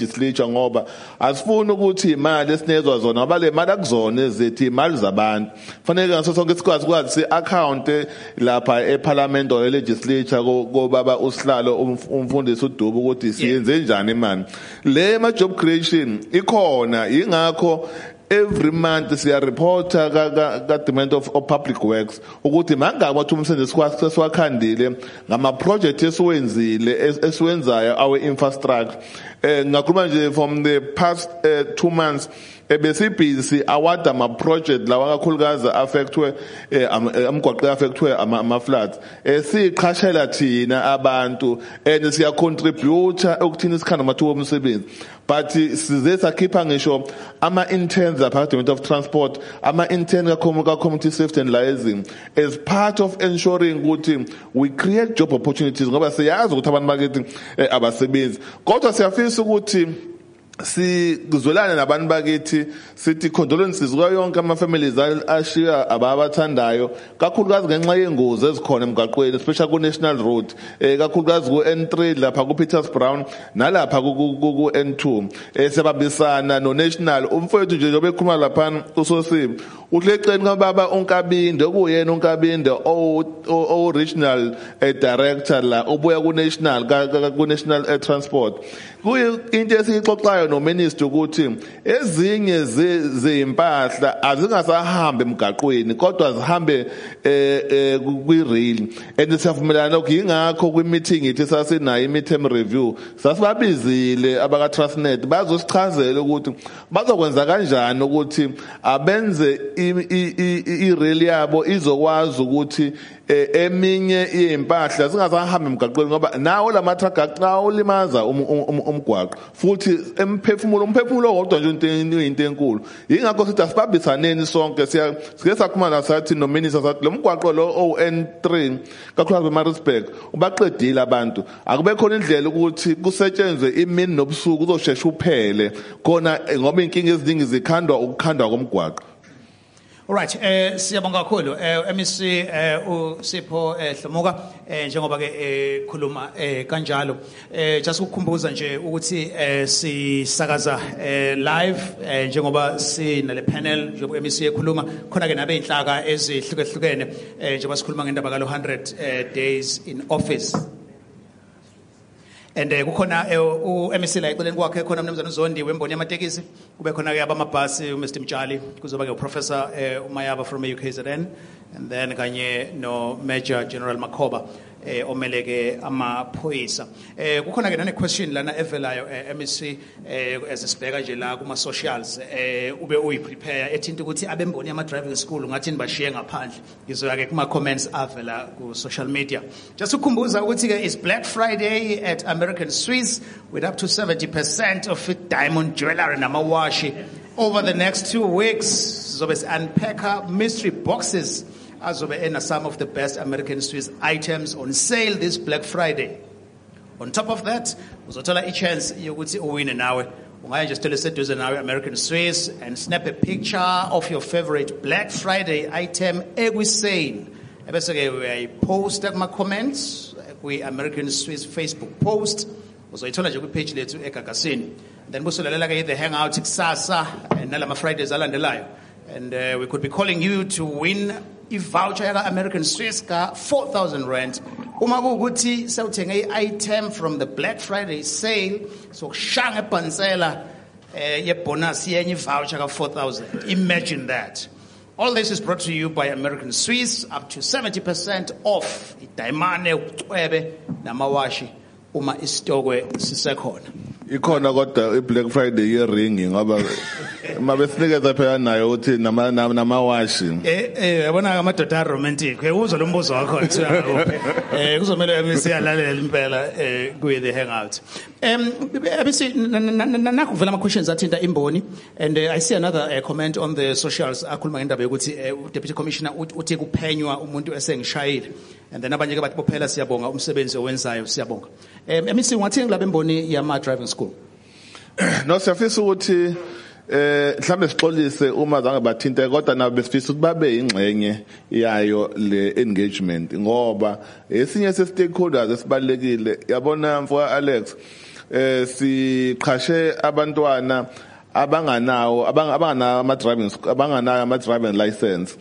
legislature ngoba asifuni ukuthi imali esinezwa zona ngoba le mali akuzona ezithi imali zabantu fanele ngaso sonke isikhathi kwazi si account lapha eParliament or legislature kobaba usihlalo umfundisi uDubu ukuthi siyenze njani imali le ma job creation ikhona ingakho every month siya reporter ka Department of Public Works ukuthi mangabe wathi umsebenzi siwakhandile ngama project esiwenzayo our infrastructure ngakhuluma nje from the past 2 months ebesibhizi award ama project lawa kakhulukazi affectwe amgwaqo affectwe ama floods siqhashela thina abantu and siya contribute ukuthina isikhanda amathuba omsebenzi but size sakhipha ngisho ama interns Department of Transport ama intern ka community safety and liaison as part of ensuring ukuthi we create job opportunities ngoba siyazi ukuthi abantu bakithi abasebenzi kodwa siyafisa ukuthi sizolana nabantu bakithi sithi condolences kwa yonke ama families ashiya ababathandayo kakhulukazi ngenxa yengozi ezikhona emgaqweni especially ku National Road kakhulukazi ku N3 lapha ku Peters Brown nalapha ku N2 sebabisana no National umfowethu nje jobe ekhuluma lapha uSosibi uhlexeni kababa uNkabinde okuyena uNkabinde o regional director la ubuya ku National Transport kuyi into esixoxayo no minister ukuthi ezinye zeimpahla azingasahambe emgaqweni kodwa zihambe kwi rail and siyavumelana lokho ingakho kwi meeting ithi sasinayo i-midterm review sasibabizile abaka Transnet bazosichazela ukuthi bazokwenza kanjani ukuthi abenze i-rail yabo izokwazi ukuthi eminye impahla zingasahambe emgaqweni ngoba nawo lama truck xa ulimaza umgwaqo futhi umphefumulo wodwa nje into enkulu ingakho sithi asibabisaneni sonke sike sakhuluma sathi no minister sathi lo mgwaqo lo N3 kakhulu eMaritzburg ubaqedile abantu akube khona indlela ukuthi kusetshenzwe imini nobusuku uzoshesha uphele khona ngoba inkinga eziningi zikhandwa ukukhandwa komgwaqo. Alright, siyabonga kakhulu MEC uSipho Dlamuka njengoba ke khuluma kanjalo just ukukhumbuza nje ukuthi sisakaza live njengoba sinale panel njengoba MEC ekhuluma khona ke nabe inhlaka ezihlukehlukene njengoba sikhuluma ngendaba ka 100 days in office. And kukhona MEC la eceleni kwakhe khona umnumzana uZondi wemboni yamatekisi kube khona ke abamabhasi uMr Mtshali kuzoba ke uProfessor uMayaba from UKZN and then kanye no Major General Makhoba omeleke amaphoyisa kukhona ke nane question lana evelayo MEC esibheka nje la kuma socials ube uyiprepare ethinta ukuthi abemboni yama driving school ngathi nibashiye ngaphandle ngizoya ke kuma comments avela ku social media just ukukhumbuza ukuthi ke is Black Friday at American Swiss with up to 70% of diamond jewelry namawashi over the next 2 weeks zobe unpacker mystery boxes azobe ena some of the best American Swiss items on sale this Black Friday. On top of that, uzothola a chance yokuthi uwine nawe. Ungaya nje sithole seduze nawe American Swiss and snap a picture of your favorite Black Friday item ekwi-sale. Ebese ke uyayipost kuma comments kwi American Swiss Facebook post. Uzoyithola nje kwi page lethu eGagasini. Then busolalela ke the hangout kusasa nalama Fridays alandelayo. And we could be calling you to win a voucher yaka American Swiss ka 4,000 rand. Uma kuukuthi sewuthenge item from the Black Friday sale, so kushanga epansela ye bonus yenye voucher ka 4,000. Imagine that. All this is brought to you by American Swiss, up to 70% off. Idaimane, ucwebe, namawashi, uma istokwe sisekhona. Ikhona kodwa iBlack Friday ye-ring ngoba mabesinikeza phela nayo uthi namawashi yabona amadoda romantic uzwa lo mbuzo wakho kuthiwa kuzomela MEC alalela impela kuye the hangout MEC nakuvela ama questions athinta imboni and I see another comment on the socials akhuluma ngendaba yokuthi Deputy Commissioner uthi kuphenywa umuntu esengishayile and then abanye ke bathi bophela siyabonga umsebenzi owenzayo siyabonga MEC ungathi ngilaba imboni yama driving school no siyafisa ukuthi mhlambe sixolise uma zange bathinta kodwa nabo besifisa ukuthi babe ingxenye yayo le engagement ngoba esinye se stakeholders esibalekile yabona mfowethu Alex siqhashe abantwana abanganawo ama driving license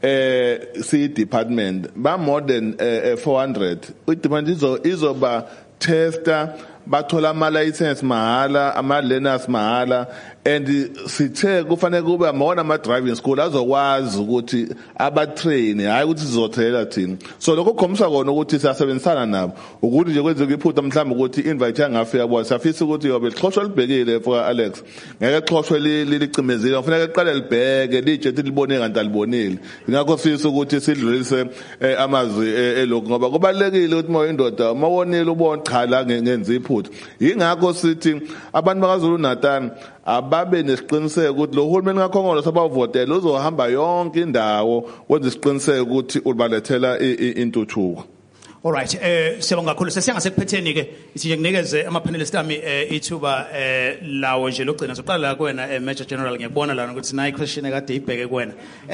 si department ba more than 400 department izoba tester bathola ama license mahala ama learners mahala and sithe kufanele kube amona ama driving school azokwazi ukuthi abatrain hayi ukuthi sizothela thina so lokho khomisa kona ukuthi siyasebenzisana nabo ukuthi nje kwenzeke iphutha mhlawumbe ukuthi invite yangafika bona siyafisa ukuthi yobe lixhoshwe libhekile for Alex ngeke xhoshwe licimezile kufanele iqale libheke lijethi libone kanti alibonile ngakho sifisa ukuthi sidlulise amazwi elokho ngoba kubalekile ukuthi uma indoda mawonile ubone cha la ngenza iphutha ingakho sithi abantu bakaZulu Natal ababe nesiqiniseko ukuthi lo hulumeni kaKhongolo sabavotela uzohamba yonke indawo wenza isiqiniseko ukuthi ubalethela intuthuko. All right, siyabonga kakhulu sesiyangasekuphetheni ke ithi nginikeze ama panelists ami ithuba lawo nje lokugcina soqala la kuwena Major General ngiyabona lana ukuthi nayi question ekade ibheke kuwena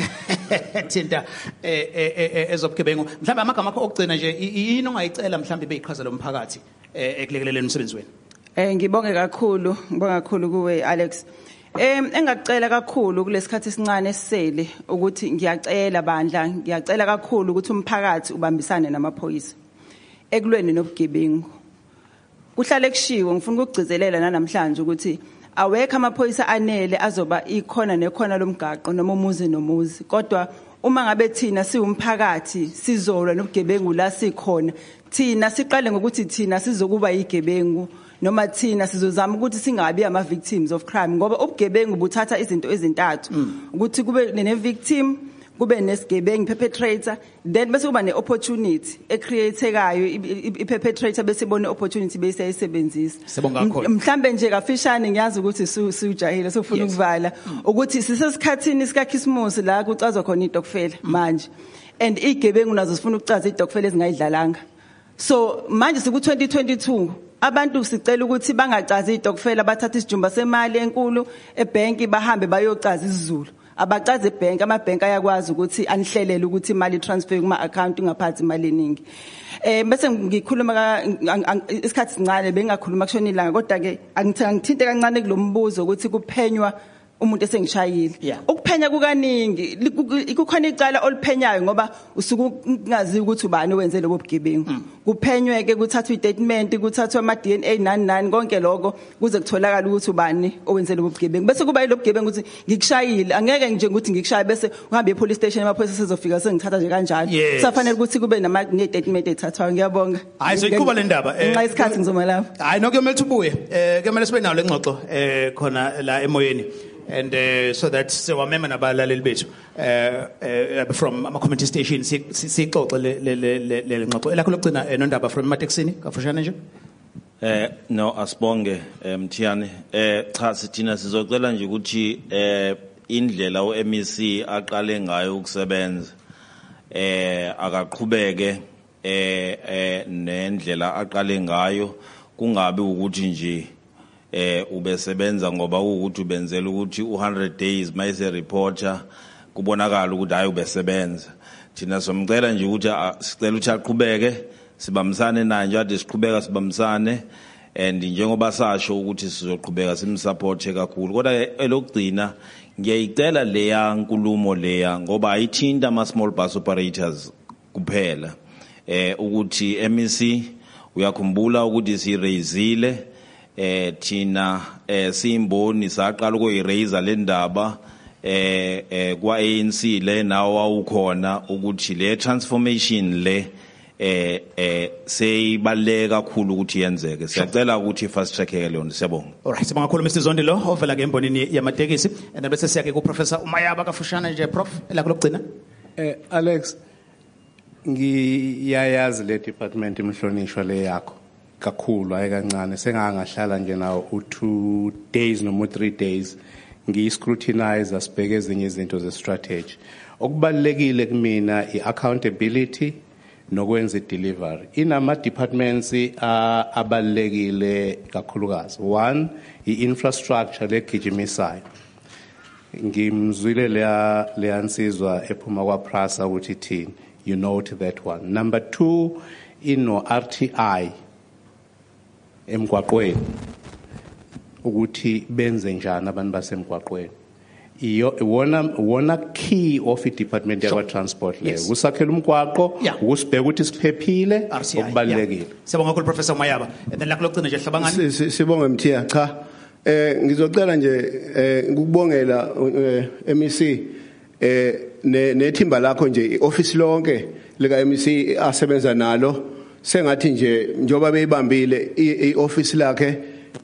thinta ezobugebengu mhlawumbe amagama akho okugcina nje yini ongayicela mhlawumbe beyiqhaza lomphakathi ekulekeleleni umsebenzi wenu. Ngibonge kakhulu kuwe Alex. Engakucela kakhulu kulesikhathi esincane esisele ukuthi ngiyacela kakhulu ukuthi umphakathi ubambisane namaphoyisa ekulweni nobugebengu. Kuhlale kushiwo ngifuna ukugcizelela namhlanje ukuthi awekho amaphoyisa anele azoba ikhona nekhona lomgaqo noma umuzi nomuzi kodwa uma ngabe thina siwumphakathi sizolwa nobugebengu la sikhona thina siqale ngokuthi thina sizokuba yigebengu noma thina sizozama ukuthi singabi ama victims of crime ngoba ubugebengu buthatha izinto ezintathu ukuthi kube ne victim kube nesigebengu perpetrator then bese kuba ne opportunity ecreatekayo I perpetrator bese ibone opportunity bese ayisebenzisa mhlambe nje kafishane ngiyazi ukuthi sujahile sofuna ukuvala ukuthi sisesikhathini sika Christmas la kucazwa khona idokfela manje and igebengu nazo sifuna ukucaza idokfela ezingayidlalanga so manje siku 2022 abantu sicela ukuthi bangacazi idokfela bathatha isijumba semali enkulu ebanki bahambe bayocaza isiZulu abacaze ebank amabank ayakwazi ukuthi anihlelele ukuthi imali transfer kuma account ngaphathi imali eningi bese ngikhuluma isikhathi sincane bengakhuluma kushona ilanga kodwa ke angithinte kancane kulombuzo ukuthi kuphenywa umuntu esengishayile ukuphenya kukaningi kukhona icala oliphenyayo ngoba usuku ungazi ukuthi ubani owenze lobo bugebengu kuphenyweke kuthathwa istatement kuthathwa ama DNA nani konke lokho kuze kutholakala ukuthi ubani owenze lobo bugebengu bese kuba yilobo bugebengu ukuthi ngikushayile angeke nje ukuthi ngikushaya bese uhambe epolice station amaphoyisa sezofika sengithatha nje kanjalo kusafanele ukuthi kube ne statement ethathwayo ngiyabonga hayi so iqhuba le ndaba nxa isikhathi ngizoma lapha hayi nokuyomela ubuye kuyomela sibe nawo lengxoxo khona la emoyeni and so that sewamema nabalaleli bethu from ama community station sixoxe le ngxoxo elakho lokugcina nondaba from Matexini kafushane nje no asibonge Mthiyane cha sithina sizocela nje ukuthi indlela uMEC aqale ngayo ukusebenza akaqhubeke nendlela aqale ngayo kungabi ukuthi nje ubesebenza ngoba ukuthi ubenzela ukuthi 100 days mayise reporter kubonakala ukuthi hayi ubesebenza thina somcela nje ukuthi sicela ukuthi aqhubeke sibamsane naye nje ade siqhubeka sibamsane and njengoba sasho ukuthi sizoqhubeka simsupport kakhulu kodwa elokugcina ngiyayicela leya nkulumo leya ngoba ayithinta ama small bus operators kuphela ukuthi MEC uyakhumbula ukuthi siraisile thina simboni saqala ukuyiraise le ndaba kwa ANC le nawo awukhona ukuthi le transformation le seyibaleka kakhulu ukuthi yenzeke siyacela ukuthi fast track ke leyo siyabonga. Alright sibonga kakhulu Mr Zondilo ovela ke embonini yamatekisi and bese siyake ku Professor Umayaba kafushane nje prof elakho lokugcina. Alex ngiyayazi le department imhlonishwa le yakho kakhulu ayikancane sengangahlala nje nawo u2 days noma 3 days ngiscrutinize asibheke ezinye izinto ze strategy okubalekile kumina iaccountability nokwenza delivery inama departments abalekile kakhulukazi one infrastructure legijimisayo ngimzwile le ansizwa ephuma kwa Prasa ukuthi thini you note that one number 2 ino RTI emgwaqweni ukuthi benze njani abantu basemgwaqweni. Wona key of department yakwa transport leyo. Yes. Usakhela umgwaqo, Yeah. usibheka ukuthi siphephile, RCI, okubalekile. Siyabonga kakhulu Professor Mayaba. And then lakugcina nje Hlabangani. Sibonge Mthiya cha ngizocela nje ukubongela MEC nethimba lakho nje ioffice lonke lika MEC asebenza nalo sengathi nje njoba beyibambile ioffice lakhe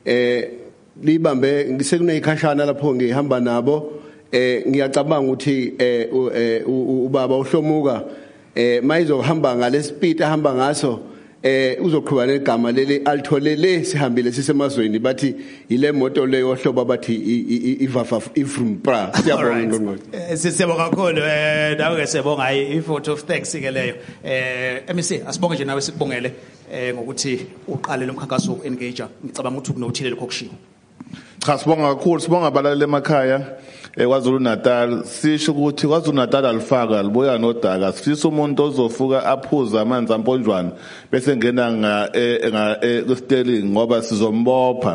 libambe ngisekuneyikhashana lapho ngihamba nabo ngiyacabanga ukuthi ubaba uHlomuka mayizohamba ngale speed ahamba ngaso uzoqhubana negama leli alitholele sihambile sisemazweni bathi ile moto leyo hlobo bathi ivafa ifrumpra siyabonga ngqongqoshe Siyabonga kakhulu nawe ke siyabonga i-photo of thanks ke leyo MEC asibonge nje nawe sikubongele ngokuthi uqale lo mkhankaso engage ngicabanga ukuthi kunothile lokho kushiwo Cha sibonga kakhulu sibonga abalali emakhaya kwaZulu Natal sisho ukuthi kwaZulu Natal alifaka libuya nodaka sifisa umuntu ozofuka aphuza amanzi amponjwana bese ngena ku-steering ngoba sizombopha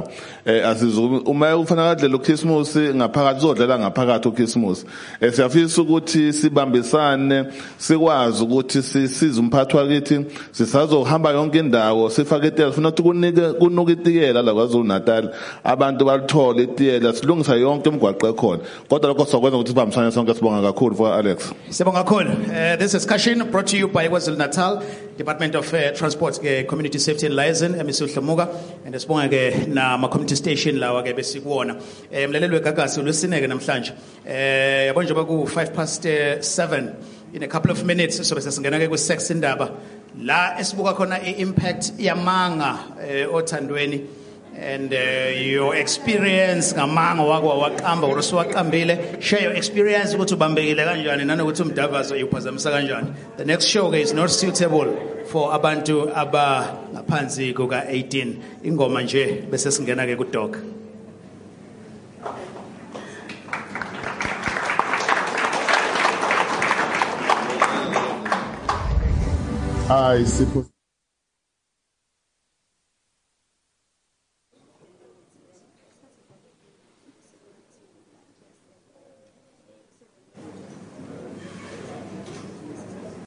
uma ufanele adlela uChristmas ngaphakathi uzodlela ngaphakathi uChristmas siyafisa ukuthi sibambisane sikwazi ukuthi sisize umphathi wakithi sisazohamba yonke indawo sifake itiyela sifuna ukuthi kunuka itiyela la kwaZulu Natal abantu balithole itiyela silungisa yonke imigwaqo ekhona kodwa lokho sokwenza ukuthi sibambisane sonke sibonga kakhulu for Alex Siyabonga kakhulu this discussion brought to you by KwaZulu Natal Department of Transport Community Safety and Liaison MEC uHlomuka and sibonga ke na ma community station lawa ke besikuwona mlaleli wegagasi lwesineke namhlanje yabo nje baku 7:05 in a couple of minutes so bese singena ke kwi-sex indaba la esibuka khona i-impact yamanga othandweni and your experience ngamanga wako waqamba usuwaqambile share your experience ukuthi ubambekile kanjani nanokuthi umdavazo uyiphazamisa kanjani the next show is not suitable for abantu abangaphansi kuka 18 ingoma nje bese singena ke ku dog Sipho